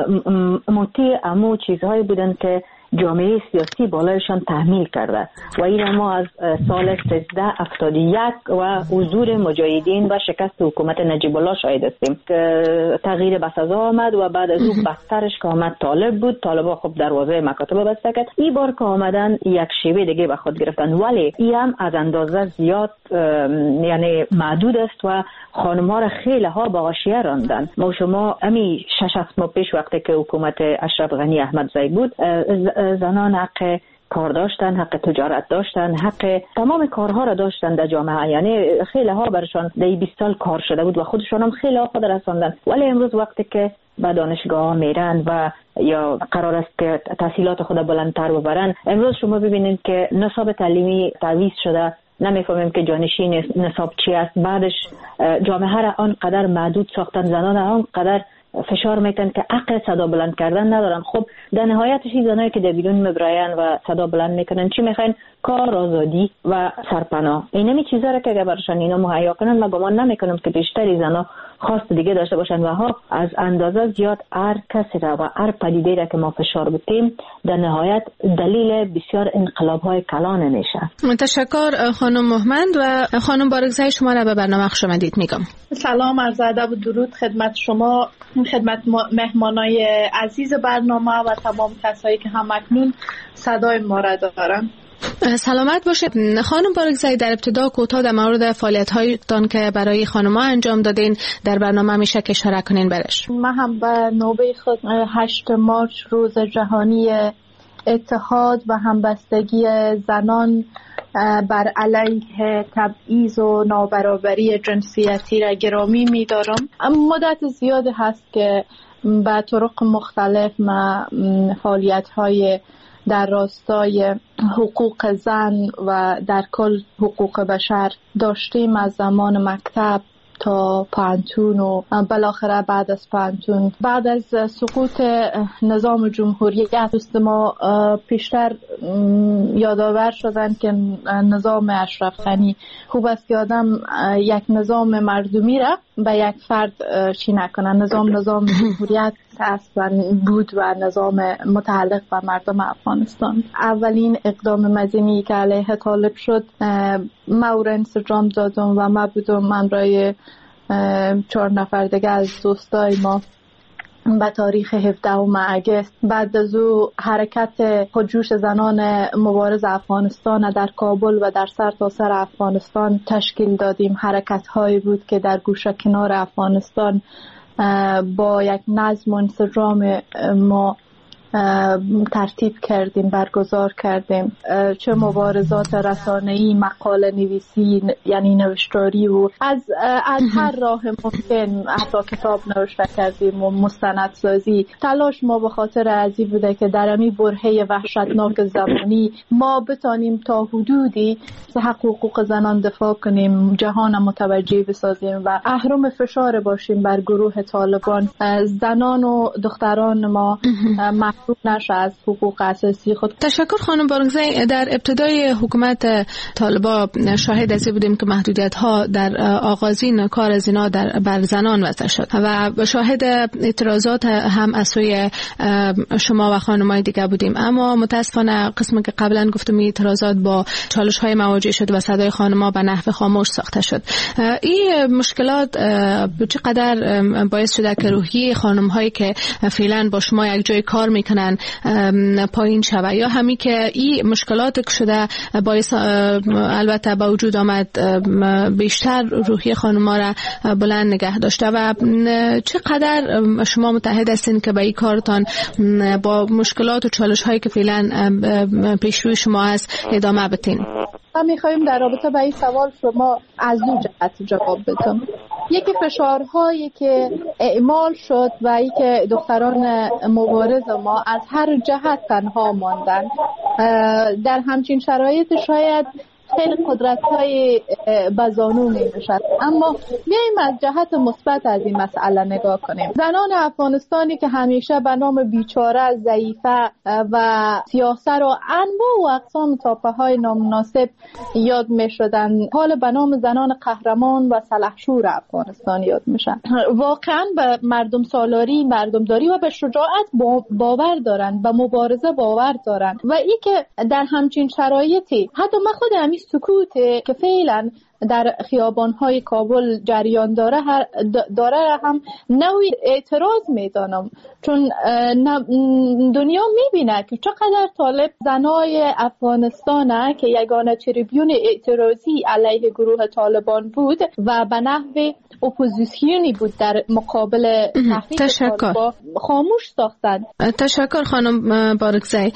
مطیع امو چیزهایی بودن که جامعه سیاسی بالایشان تحمیل کرده و این ما از سال 1371 و حضور مجاهدین و شکست حکومت نجیب الله شاهد هستیم که تغییر بسزا آمد و بعد از او بدترش که آمد طالب بود. طالبا خب دروازه مکاتب بسته کرد. این بار که آمدن یک شیوه دیگه به خود گرفتن، ولی این هم از اندازه زیاد یعنی محدود است و خانم ها را خیلی ها به حاشیه راندن. ما شما امی 6 ماه پیش وقتی که حکومت اشرف غنی احمدزی بود، زنان حق کار داشتن، حق تجارت داشتن، حق تمام کارها را داشتن در جامعه، یعنی خیلی ها برشان در 20 سال کار شده بود و خودشان هم خیلی ها خود رساندن. ولی امروز وقتی که به دانشگاه میرن و یا قرار است که تحصیلات خود بلندتر ببرن، امروز شما ببینید که نصاب تعلیمی تعویض شده، نمیفهمیم که جانشین نصاب چی است. بعدش جامعه را آنقدر محدود ساختن، زنان را آنقدر فشار میتن که عقل صدا بلند کردن ندارن. خب در نهایتش این زنایی که در بیرون مبراین و صدا بلند میکنن چی میخواین؟ کار، آزادی و سرپناه. اینمی چیزا را که اگر برشان اینا مهیا کنن، من گمان نمیکنم که بیشتری زنا خواست دیگه داشته باشن و ها از اندازه زیاد هر کسی را و هر پدیده را که ما فشار بتیم در نهایت دلیل بسیار انقلاب‌های کلان میشه. تشکر خانم مهمند. و خانم بارگزای شما را به برنامه خوش آمدید میگم. سلام، عرض ادب و درود خدمت شما، خدمت مهمانای عزیز برنامه و تمام کسایی که همکنون صدای ما را دارن. سلامت باشید. خانم بارگزای، در ابتدا کوتاه در مورد فعالیت‌هایتان که برای خانم‌ها انجام دادین در برنامه میشه که اشاره کنین برش. من هم به نوبه خود 8 مارچ روز جهانی اتحاد و همبستگی زنان بر علیه تبعیض و نابرابری جنسیتی را گرامی می‌دارم. مدت زیادی هست که به طرق مختلف ما فعالیت‌های در راستای حقوق زن و در کل حقوق بشر داشتیم، از زمان مکتب تا پانتون و بالاخره بعد از پانتون. بعد از سقوط نظام جمهوریت دوست ما پیشتر یادآور شدن که نظام اشرف غنی خوب است که آدم یک نظام مردمی را به یک فرد چی نکنن. نظام جمهوریت اصلا بود و نظام متعلق به مردم افغانستان. اولین اقدام مدنی که علیه طالب شد، ما او را انسجام دادم و ما بودم همراه 4 نفر دیگه از دوستای ما به تاریخ 17 اگست بعد از او حرکت خودجوش زنان مبارز افغانستان در کابل و در سرتاسر افغانستان تشکیل دادیم. حرکت هایی بود که در گوشه کنار افغانستان با یک نظم و انسجام ما ترتیب کردیم، برگزار کردیم. چه مبارزات رسانه‌ای، مقاله نویسی یعنی نوشتاری و از هر راه ممکن، حتی کتاب نوشته کردیم و مستندسازی. تلاش ما به خاطر ازی بوده که در امی برهه وحشتناک زمانی ما بتانیم تا حدودی حق حقوق زنان دفاع کنیم، جهان متوجه بسازیم و اهرم فشار باشیم بر گروه طالبان. زنان و دختران ما محروم نشه از حقوق اساسی خود. تشکر خانم بارگزی. در ابتدای حکومت طالبان شاهد از بودیم که محدودیت ها در آغازین کار زنا بر زنان وضع شد و شاهد اعتراضات هم از سوی شما و خانمای دیگه بودیم، اما متاسفانه قسمی که قبلا گفتم اعتراضات با چالش های مواجه شد و صدای خانم‌ها به نحو خاموش ساخته شد. این مشکلات چقدر باعث شده که روحیه خانم‌هایی که فعلا با شما یک جای کار میکنن پایین شود، یا همین که این مشکلات که شده باعث البته با وجود آمد بیشتر روحیه خانم‌ها را بلند نگه داشته و چقدر شما متحد هستین که به این کارتان با مشکلات و چالش هایی که فعلا پیش روی شما هست ادامه بدین؟ ما می‌خوایم در رابطه با این سوال شما از دو جهت جواب بدم. یکی فشارهایی که اعمال شد و ای که دختران مبارز ما از هر جهت تنها ماندن. در همچین شرایط شاید خیلی قدرت‌های بزانو می‌باشد، اما بیاییم از جهت مثبت از این مسئله نگاه کنیم. زنان افغانستانی که همیشه به نام بیچاره، ضعیفه و سیاسر و انواع و اقسام تاپه‌های نامناسب یاد می‌شدن، حال به نام زنان قهرمان و سلحشور افغانستان یاد میشن. واقعاً به مردم سالاری، مردمداری و به شجاعت باور دارن، به مبارزه باور دارن و این که در همچین شرایطی حتی من خودم سکوت که فعلا در خیابان‌های کابل جریان داره هم نوعی اعتراض میدانم، چون دنیا میبینه که چقدر طالب زنای افغانستانه که یگانه تریبیون اعتراضی علیه گروه طالبان بود و به نحو اپوزیسیونی بود در مقابل تحریک طالبان خاموش ساختند. تشکر خانم بارگزی.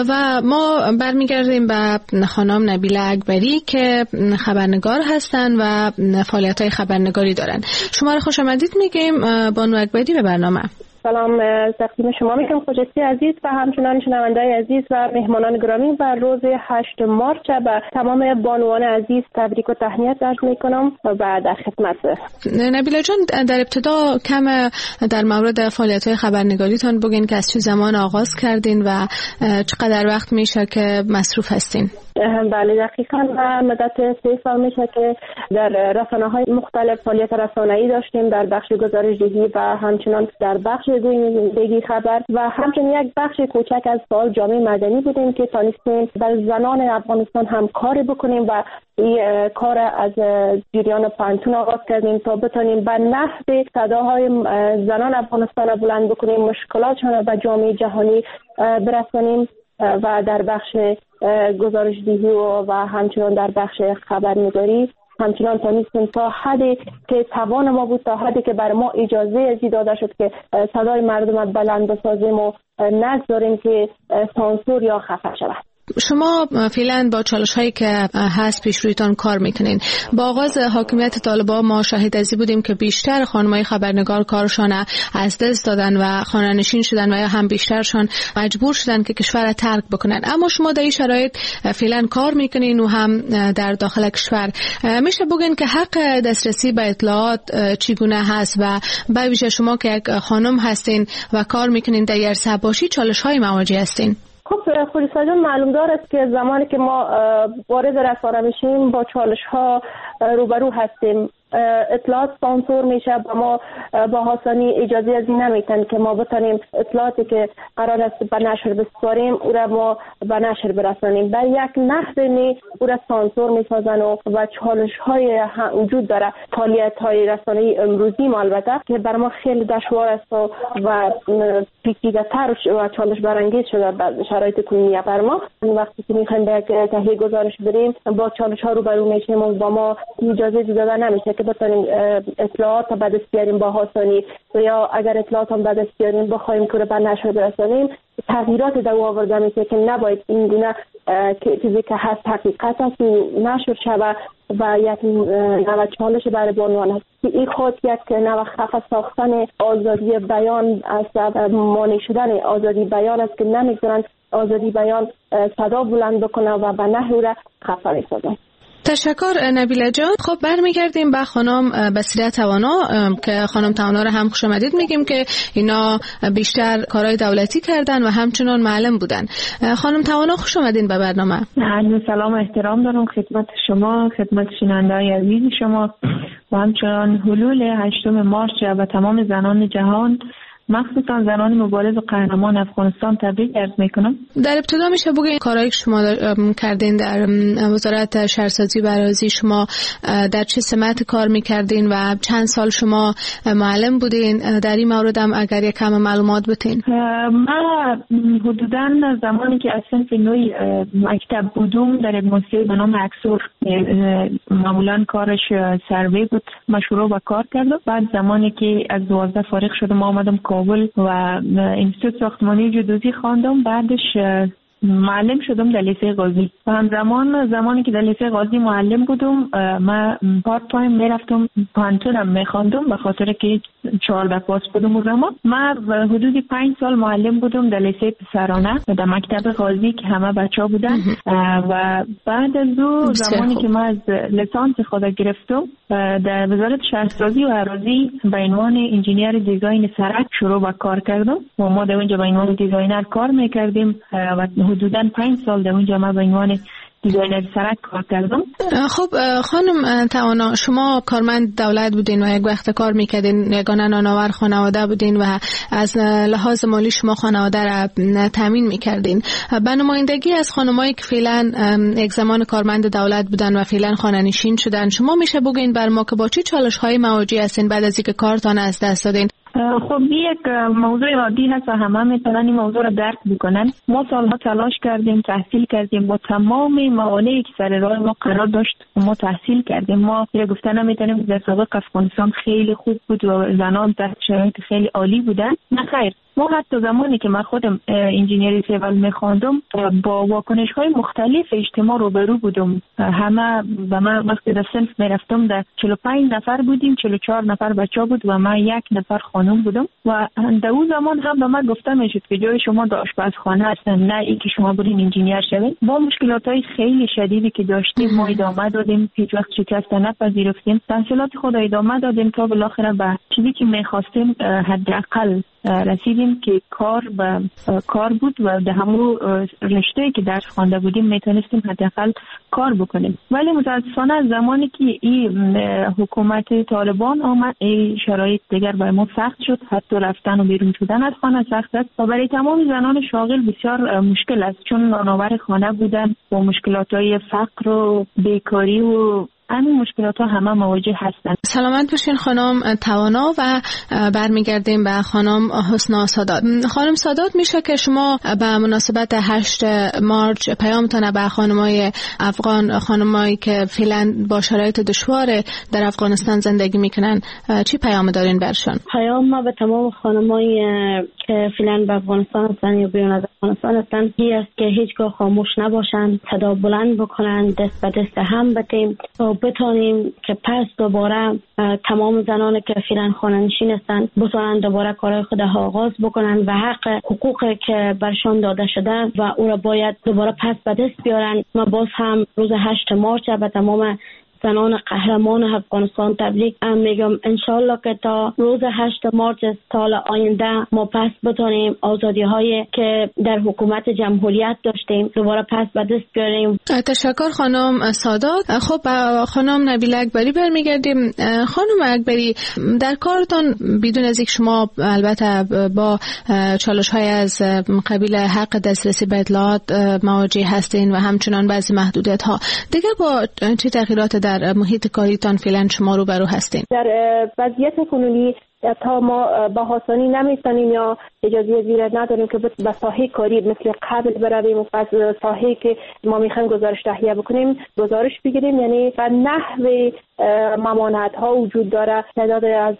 و ما برمیگردیم به خانم نبیله اکبری که خبرنگار هستن و فعالیت‌های خبرنگاری دارن. شما را خوش آمدید میگیم بانو اکبری به برنامه. سلام تقدیم شما میکنم خوجستی عزیز و همچنان شنونده‌های عزیز و مهمانان گرامی. بر روز 8 مارچ به تمام بانوان عزیز تبریک و تهنیت عرض میکنم و در خدمت. نبیله جان، در ابتدا کم در مورد فعالیت‌های خبرنگاریتان بگین که از چه زمان آغاز کردین و چقدر وقت میشه که مصروف هستین؟ بله دقیقاً مدت 3 سال میشه که در رسانه‌های مختلف فعالیت رسانه‌ای داشتیم، در بخش گزارش‌دهی و همچنان در بخش گویندگی خبر و همچنین یک بخش کوچک از فعال جامعه مدنی بودیم که تانستیم بر زنان افغانستان هم کار بکنیم و این کار از جریان پانتون آغاز کردیم تا بتونیم به نحو صداهای زنان افغانستان را بلند بکنیم، مشکلاتشان را به جامعه جهانی برسانیم و در بخش گزارش‌دهی و همچنان در بخش خبرنگاری همچنان تانستیم تا حدی که توان ما بود، تا حدی که بر ما اجازه داده شد که صدای مردم بلند بسازیم و نگذاریم که سانسور یا خفه شود. شما فعلا با چالش هایی که هست پیش رویتان کار میکنین. با آغاز حاکمیت طالبان ما شاهد ازی بودیم که بیشتر خانمای خبرنگار کارشان از دست دادن و خانه نشین شدن و یا هم بیشترشان مجبور شدن که کشور را ترک بکنن. اما شما در این شرایط فعلا کار میکنین و هم در داخل کشور. میشه بگین که حق دسترسی به اطلاعات چگونه هست و به ویژه شما که یک خانم هستین و کار میکنین در عرصه باشی چالش های مواجه هستین؟ خب خلیصه جان معلوم دارد که زمانی که ما وارد رسانه میشیم با چالش ها روبرو هستیم. اطلاعات سانسور میشه و ما با آسانی اجازه از این نمیتن که ما بتونیم اطلاعاتی که قرار است به نشر بسپاریم او را ما به نشر برسانیم. در یک نحوی او را سانسور میسازن و چالش های وجود داره. فعالیت های رسانه‌ای امروزی ما البته که بر ما خیلی دشوار است و پیچیده‌تر و چالش برانگیز شده در شرایط کنونی بر ما. وقتی که میخوایم به تهیه گزارش بریم با چالش ها روبرو میشیم و با ما اجازه داده نمیشه که بتونیم اطلاعات به دست بیاریم با آسانی و یا اگر اطلاعات هم به دست بیاریم بخوایم که به نشر برسانیم تغییرات در آورده میشه که نباید این گونه چیزی که هست حقیقت است نشر شود و یک نوع چالش برای بانوان است. این خود یک نوع خفه ساختن آزادی بیان است، مانع شدن آزادی بیان است که نمیگذارن آزادی بیان صدا بلند بکنه و به نحوی را خفه میسازن. تشکر نبیله جان. خب برمیگردیم به خانم بصیره توانا که خانم توانا رو هم خوش آمدید میگیم که اینا بیشتر کارهای دولتی کردن و همچنان معلم بودن. خانم توانا خوش آمدین به برنامه. سلام و احترام دارم خدمت شما، خدمت شنونده‌های عزیز شما و همچنان حلول 8 مارچ به تمام زنان جهان مخصوصا زنان مبارز و قهرمان افغانستان تبریک عرض میکنم. در ابتدا میشه بگین کارهایی که شما کردین در وزارت شهرسازی و اراضی، شما در چه سمت کار میکردین و چند سال شما معلم بودین؟ در این مورد هم اگر یک کم معلومات بتین. من حدودا زمانی که از صنف نوعی مکتب بودم در یک مؤسسه به نام اکسور، معمولا کارش سروی بود، مشروع و کار کردم. بعد زمانی که از 12 فارغ شدم آمدم کابل و انستیتوت ساختمانی جدوزی خواندم. بعدش معلم شدم در لیسه غازی و همزمان زمانی که در لیسه غازی معلم بودم من پارت تایم میرفتم پانتونم میخواندم به خاطر که 14 پاس بودم. و زمان من حدود 5 سال معلم بودم در لیسه پسرانه در مکتب غازی که همه بچه ها بودن و بعد از او زمانی که من از لیسانس خود گرفتم در وزارت شهرسازی و اراضی به عنوان انجینیر دیزاین سرک شروع به کار کردم و ما در اونجا به عنوان دیزاینر کار میکردیم و حدوداً 5 سال در اونجا ما به عنوان دیزاینر سرک کار کردم. خب خانم توانا، شما کارمند دولت بودین و یک وقت کار میکردین، یگانه نانآور خانواده بودین و از لحاظ مالی شما خانواده را تامین میکردین. به نمایندگی از خانمایی که فعلا یک زمان کارمند دولت بودن و فعلا خانه‌نشین شدن، شما میشه بگین بر ما که با چه چالش‌هایی مواجه هستین بعد از اینکه کارتان از دست دادین؟ خب یک موضوع عادی هست و همه میتونن این موضوع را درک بکنن. ما سالها تلاش کردیم، تحصیل کردیم، با تمام موانعی که سر راه ما قرار داشت ما تحصیل کردیم. ما یه گفتن نمیتونیم در سابق افغانستان خیلی خوب بود و زنان در شرایط خیلی عالی بودن. نه خیر، ما حتی زمانی که من خودم انجینری سیول میخواندم با واکنش‌های مختلف اجتماع روبرو بودم. همه و من وقتی در صنف میرفتم در 45 نفر بودیم، 44 نفر بچه بود و من 1 نفر خانم بودم و در اون زمان هم به من گفته میشد که جای شما در آشپزخانه هستن، نه اینکه شما برین انجینیر شوید. با مشکلات‌های خیلی شدیدی که داشتیم ما ادامه دادیم، هیچ وقت شکست نپذیرفتیم، تحصیلات خود ادامه دادیم تا بالاخره به چیزی که می‌خواستیم حداقل رسیدیم که کار بود و در همون رشته‌ای که درس خوانده بودیم میتونستیم حداقل کار بکنیم. ولی متاسفانه از زمانی که این حکومت طالبان آمد این شرایط دیگر برای ما سخت شد، حتی رفتن و بیرون شدن از خانه سخت است و برای تمام زنان شاغل بسیار مشکل است، چون نانآور خانه بودن با مشکلات‌های فقر و بیکاری و همین مشکلات ها همه مواجه هستند. سلامت باشین خانم توانا و برمیگردیم به خانم حسنا سادات. خانم سادات، میشه که شما به مناسبت 8 مارچ پیامتان به خانمای افغان، خانمایی که فعلا با شرایط دشوار در افغانستان زندگی میکنن، چی پیام دارین برشان؟ پیام ما به تمام خانمایی که فعلا به افغانستان هستن یا بیرون از افغانستان هستن این است که هیچگاه خاموش نباشن، صدا بلند بکنن، دست به دست هم بدیم و بتونیم که پس دوباره تمام زنان که فعلا خانه‌نشین هستن بتونن دوباره کارهای خود آغاز بکنن و حق حقوقی که برشان داده شده و او را باید دوباره پس به دست بیارن. ما باز هم روز 8 مارچ به تمام زنان قهرمان افغانستان تبریک میگم. انشالله که تا روز 8 مارس سال آینده ما پس بتونیم آزادی هایی که در حکومت جمهوریت داشتیم دوباره پس به دست بیاریم. تشکر خانم سادات. خب خانم نبیله اکبری برمیگردیم. خانم اکبری، در کارتان بدون از اینکه شما البته با چالش های از قبیل حق دسترسی به اطلاعات مواجه هستین و همچنان بعضی محدودیت ها، دیگه با چه تغییرات در محیط کاریتان فعلا شما روبرو هستین؟ در وضعیت کنونی تا ما به آسانی نمیتونیم یا اجازه زیر نداریم که به ساحه کاری مثل قبل برویم و از ساحه که ما میخوایم گزارش تهیه بکنیم گزارش بگیریم. یعنی به نحو ممانعت ها وجود داره. تعداد از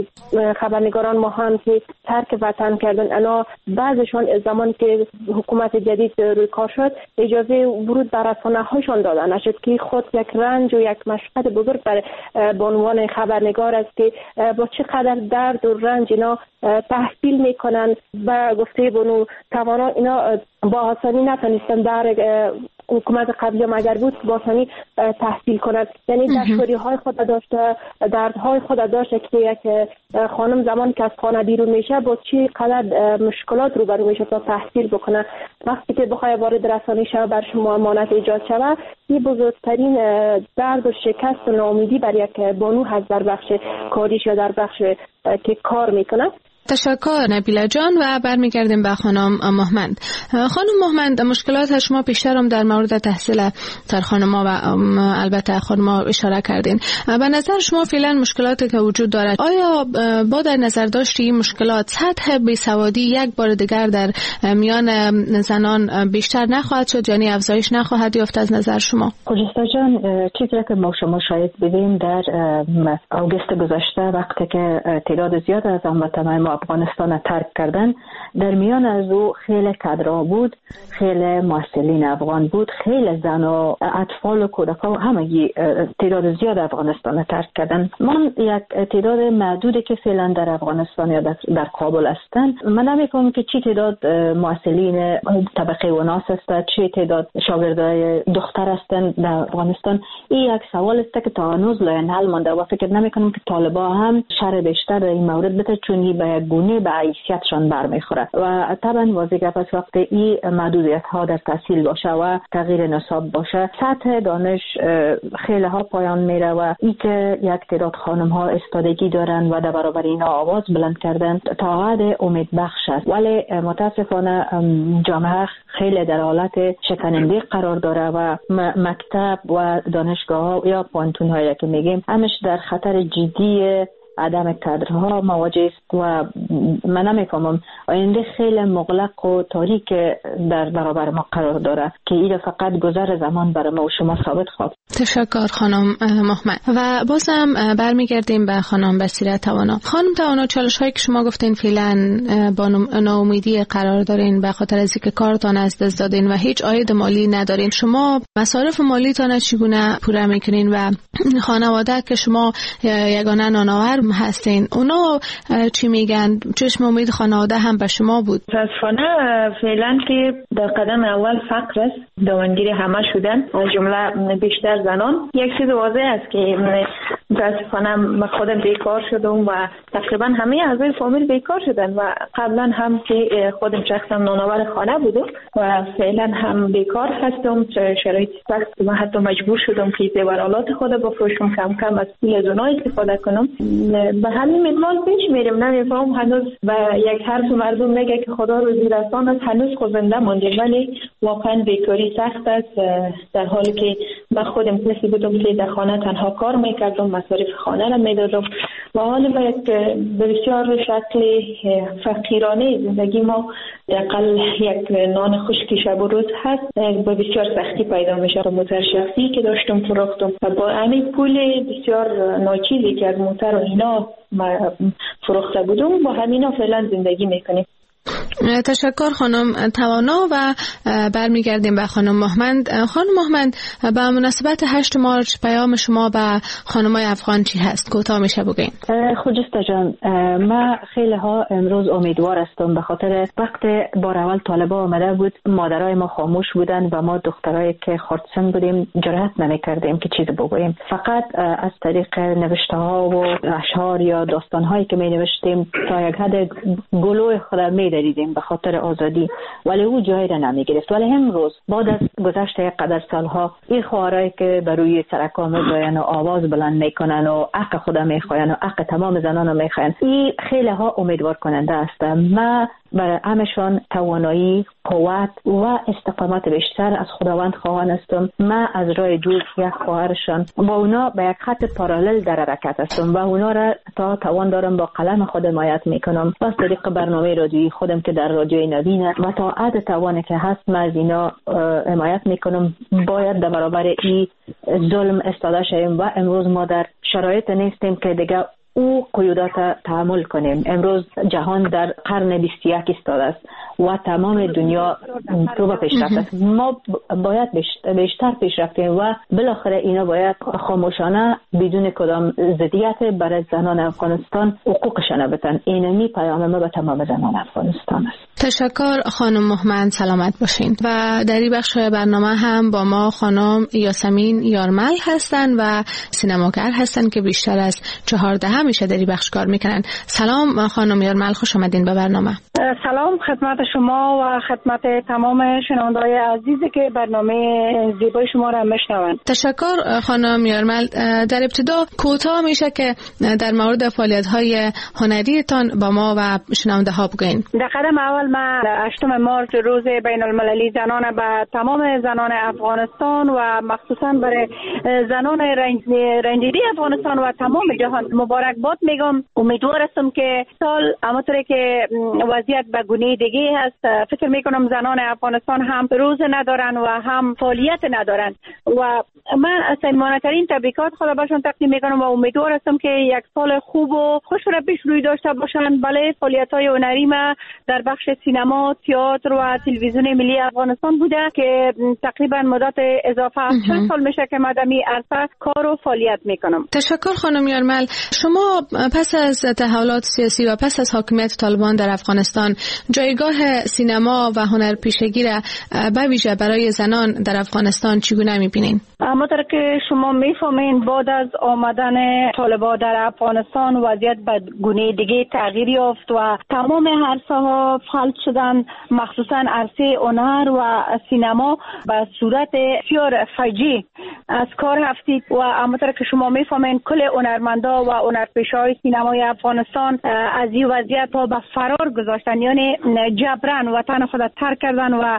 خبرنگاران ما هم که ترک وطن کردن، انا بعضشان زمان که حکومت جدید روی کار شد اجازه ورود به رسانه هاشون دادن نشد که خود یک رنج و یک مشقت بزرگ به عنوان خبرنگار است که با چقدر درد و رنج اینا تحصیل میکنن. و گفته بنو توانا اینا با آسانی نتونستن در حکومت قبلی هم اگر بود با آسانی تحصیل کنند. یعنی دشواری های خود داشته، دردهای خود داشته که یک خانم زمان که از خانه بیرون میشه با چی قدر مشکلات روبرو میشه تا تحصیل بکنه. وقتی که بخواد وارد رسانه شود بر شما امانت ایجاد شود، این بزرگترین درد و شکست و ناامیدی بر یک بانو هست در بخش کاریش یا در بخش که کار میکنه. تشکر نبیله جان. و برمیگردیم به خانم مهمند. خانم مهمند، مشکلات شما پیشتر هم در مورد تحصیل در خانم‌ها و البته خانم‌ها اشاره کردین. به نظر شما فعلا مشکلاتی که وجود دارد، آیا با در نظر داشتی این مشکلات سطح بیسوادی یک بار دیگر در میان زنان بیشتر نخواهد شد، یعنی افزایش نخواهد یافت از نظر شما؟ خجسته جان، چیزی که ما شما شاید ببینیم در اوگوست گذشته وقتی که تعداد زیاد از هموطنان افغانستان ترک کردن، در میان از او خیلی کادرها بود، خیلی مسئولین افغان بود، خیلی زن و اطفال و کودکان و همگی تعداد زیاد افغانستان ترک کردن. من یک تعداد محدودی که فعلا در افغانستان یا در کابل هستند، من نمی‌فهمم که چی تعداد مسئولین طبقه وناس است، چی تعداد شاگردای دختر هستند در افغانستان. این یک سوال است که تا هنوز لاین حل مانده و فکر نمی‌کنم که طالبان هم شر بیشتر در این مورد بده، چون به گونه به حیثیتشان برمیخوره. و طبعا واضح گپ است وقتی این محدودیت ها در تحصیل باشه و تغییر نصاب باشه، سطح دانش خیلی ها پایان میره و این که یک تعداد خانم ها استادگی دارن و در برابر اینا آواز بلند کردن تا حد امید بخش است. ولی متاسفانه جامعه خیلی در حالت شکننده قرار داره و مکتب و دانشگاه ها یا پانتون هایی که میگیم همش در خطر جدی عدم کادرها مواجه است و من نمیفهمم آینده خیلی مغلق و تاریک در برابر ما قرار داره که این فقط گذر زمان برای ما و شما ثابت خواهد. تشکر خانم محمد. و بازم برمیگردیم به خانم بصیره توانا. خانم توانا، چالش هایی که شما گفتین فعلا با ناامیدی قرار دارین به خاطر از اینکه کارتان از دست دادین و هیچ عاید مالی ندارین، شما مصارف مالیتان چگونه پوره میکنین و خانواده که شما یگانه نانآور هستین اونا چی میگن؟ چشم امید خانواده هم به شما بود؟ متاسفانه فعلا که در قدم اول فقر است، دامنگیر همه شدن از جمله بیشتر زنان. یک چیز واضح است که متاسفانه من خودم بیکار شدم و تقریبا همه اعضای فامیل بیکار شدن و قبلا هم که خودم شخصم نانآور خانه بودم و فعلا هم بیکار هستم. شرایط سخت من حتی مجبور شدم که زیورالات خود بفروشم، کم کم از پول زنا استفاده کنم. به همین منوال پیش میریم. نمیفهم هنوز و یک حرف مردم میگه که خدا روزی رسان است، هنوز خود زنده ماندیم ولی واقعا بیکاری سخت است. در حالی که من خودم کسی بودم که در خانه تنها کار میکردم، مصارف خانه را میدادم و حالا به بسیار شکل فقیرانه زندگی ما اقل یک نان خشک شب و روز هست با بسیار سختی پیدا میشه. موتر شخصی که داشتم فروختم و با همین پول بسیار ناچیزی که از موتر و اینا فروخته بودم با همینا فعلا زندگی میکنیم. تشکر خانم توانا و برمیگردیم به خانم مهمند. خانم مهمند، به مناسبت 8 مارچ پیام شما به خانمای افغان چی هست؟ کوتاه میشه بگین. خجسته جان، ما خیلی ها امروز امیدوار هستم، به خاطر وقت بار اول طالبان آمده بود مادرای ما خاموش بودن و ما دخترایی که خردسن بودیم جرأت نمی‌کردیم که چیزی بگوییم. فقط از طریق نوشته ها و اشعار یا داستان هایی که می نوشتیم تا یک حد گلوی خود می دریدیم به خاطر آزادی، ولی او جایی را نمی گرفت. ولی امروز بعد از گذشت یک قدر سالها این خواهرایی که بر روی سرکا می باین و آواز بلند میکنن و حق خود می خواین و حق تمام زنان می خواین، این خیلی ها امیدوار کننده است. ما برای همشان توانایی، قوت و استقامت بیشتر از خداوند خواهان هستم. من از راه دور یک خواهرشان با اونا به یک خط پارالل در حرکت هستم و اونا را تا توان دارم با قلم خود حمایت میکنم و از طریق برنامه رادیویی خودم که در رادیوی نوین و تا حد توانی که هست من از اینا حمایت میکنم. باید در برابر این ظلم استاده شویم و امروز ما در شرایط نیستیم که دیگه او قیودات تحمل کنیم. امروز جهان در قرن 21 ایستاده است و تمام دنیا رو به پیشرفت است. ما باید بیشتر پیشرفت کنیم و بالاخره اینا باید خاموشانه بدون کدام ضدیت برای زنان افغانستان حقوقشان بدن. اینمی پیام ما به تمام زنان افغانستان است. تشکر خانم مهمند، سلامت باشین. و در این بخش برنامه هم با ما خانم یاسمین یارمل هستن و سینماگر هستن که بیشتر از 14 میشه در این بخش کار میکنن. سلام خانم یارمل، خوش آمدین به برنامه. سلام خدمت شما و خدمت تمام شنونده‌های عزیزی که برنامه زیبای شما را میشنوند. تشکر خانم یارمل. در ابتدا کوتاه میشه که در مورد فعالیت‌های هنریتان با ما و شنونده‌ها بگین. در قدم اول من 8 مارچ روز بین المللی زنان به تمام زنان افغانستان و مخصوصا برای زنان رنجیده افغانستان و تمام جهان مبارکباد میگم. امیدوار هستم که سال همونطوری که وضعیت به گونه دیگه هست، فکر میکنم زنان افغانستان هم روز ندارن و هم فعالیت ندارن و من صمیمانه‌ترین تبریکات خود باشون تقدیم میکنم و امیدوار هستم که یک سال خوب و خوش رو پیش روی داشته باشن. بله، فعالیت‌های هنری ما در بخش سینما، تئاتر و تلویزیون ملی افغانستان بوده که تقریبا مدت اضافه 4 سال میشه که مدامی عرصه کار و فعالیت میکنم. تشکر خانم یارمل. شما پس از تحولات سیاسی و پس از حاکمیت طالبان در افغانستان جایگاه سینما و هنرپیشگی را به ویژه برای زنان در افغانستان چگونه می‌بینید؟ همونطور که شما می‌فهمین بعد از آمدن طالبان در افغانستان وضعیت به گونه دیگه تغییر یافت و تمام عرصه‌ها فلج شدن، مخصوصا عرصه هنر و سینما به صورت بسیار فجیع از کار رفتید و همونطور که شما می‌فهمین کل هنرمندا و هنرپیشه‌های سینمای افغانستان از این وضعیت ها به فرار گذاشتن، یعنی جبران وطن خود ترک کردن و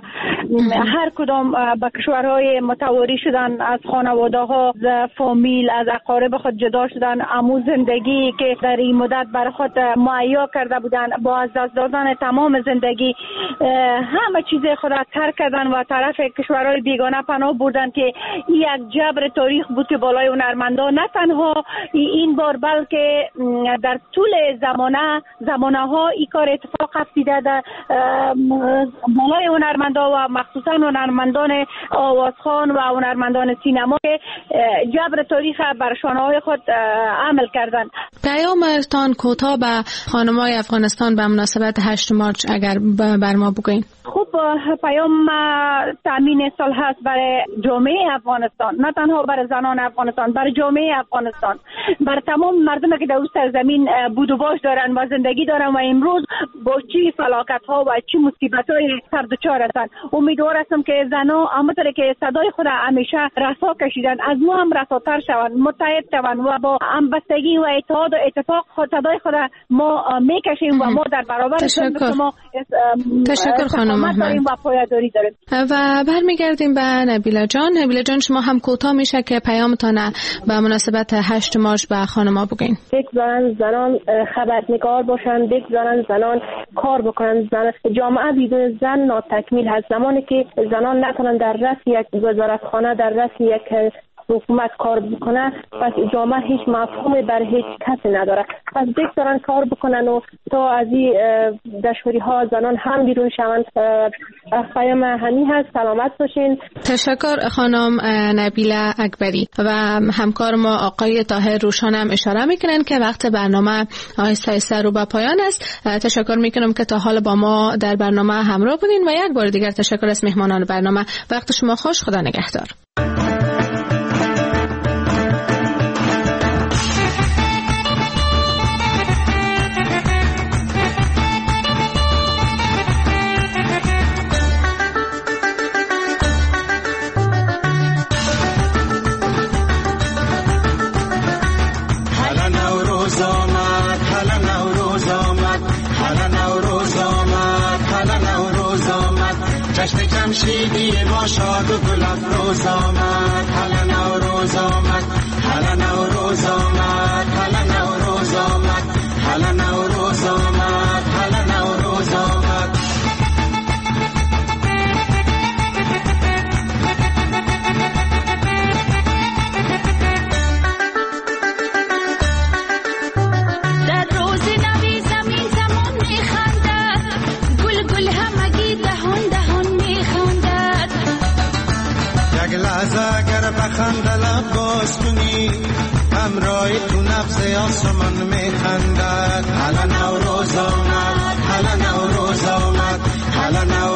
هر کدام به کشورهای متواری شدن، از خانواده ها، از فامیل، از اقارب خود جدا شدن. امو زندگی که در این مدت برای خود مهیا کرده بودن با از دست دادن تمام زندگی همه چیز خود ترک کردن و طرف کشورهای بیگانه پناه بردن که یک جبر تاریخ بود که بالای هنرمندان نه تنها این بار بلکه در طول زمانه ها این کار اتفاق افتیده در بالای هنرمندان و مخصوصا هنرمندان آوازخوان و هنرمندان سینما که جبر تاریخ بر شانه‌های خود عمل کردند. پیامتان کوتاه به خانم‌های افغانستان به مناسبت 8 مارچ اگر بر ما بگوین. خب پیام تامین صلح هست برای جامعه افغانستان، نه تنها برای زنان افغانستان، برای جامعه افغانستان، برای تمام مردمی که در اون سرزمین بود و باش دارن و زندگی دارن و امروز با چی فلاکت ها و چی مصیبت های سر دچار هستن. امیدوار هستم که زنان همونطور که صدای خود همیشه رسا کشیدن از ما هم رساتر شوند، متحد شوند و با همبستگی و اتحاد و اتفاق صدای خود ما میکشیم و ما در برابر شما تشکر خانم مهمند و پایداری داریم. و برمیگردیم به نبیله جان. نبیله جان، شما هم کوتاه میشه که پیامتان به مناسبت 8 مارچ به خانم‌ها بگین. زنان خبرنگار باشن، زنان کار بکنن. جامعه بدون زن ناتکمیل هست. زمانی که زنان نتونن در رأس یک وزارتخانه، در رأس یک حکومت کار بکنه، پس جامعه هیچ مفهومی بر هیچ کسی نداره. پس بگذارن کار بکنن و تا از این دشواری ها زنان هم بیرون شوند. پیام همین هست. سلامت باشین. تشکر خانم نبیله اکبری. و همکار ما آقای طاهر روشان هم اشاره میکنن که وقت برنامه آهسته رو به پایان است. تشکر میکنم که تا حال با ما در برنامه همراه بودین و یک بار دیگر تشکر از مهمانان برنامه. وقت شما خوش. خدا نگهدار. جمشیدی ما شاد و گل افروز آمد، هلا نوروز آمد، هلا نوروز آمد، هلا نوروز آمد، هلا نوروز آمد، هلا نوروز آمد. در روز نوی زمین زمان میخندد، گل گل همگی دهان دهان میخندد. یک لحظه اگر بخنده لب باز کنی، همراه تو نفس آسمان میخندد. هلا نوروز آمد، هلا نوروز آمد، هلا نوروز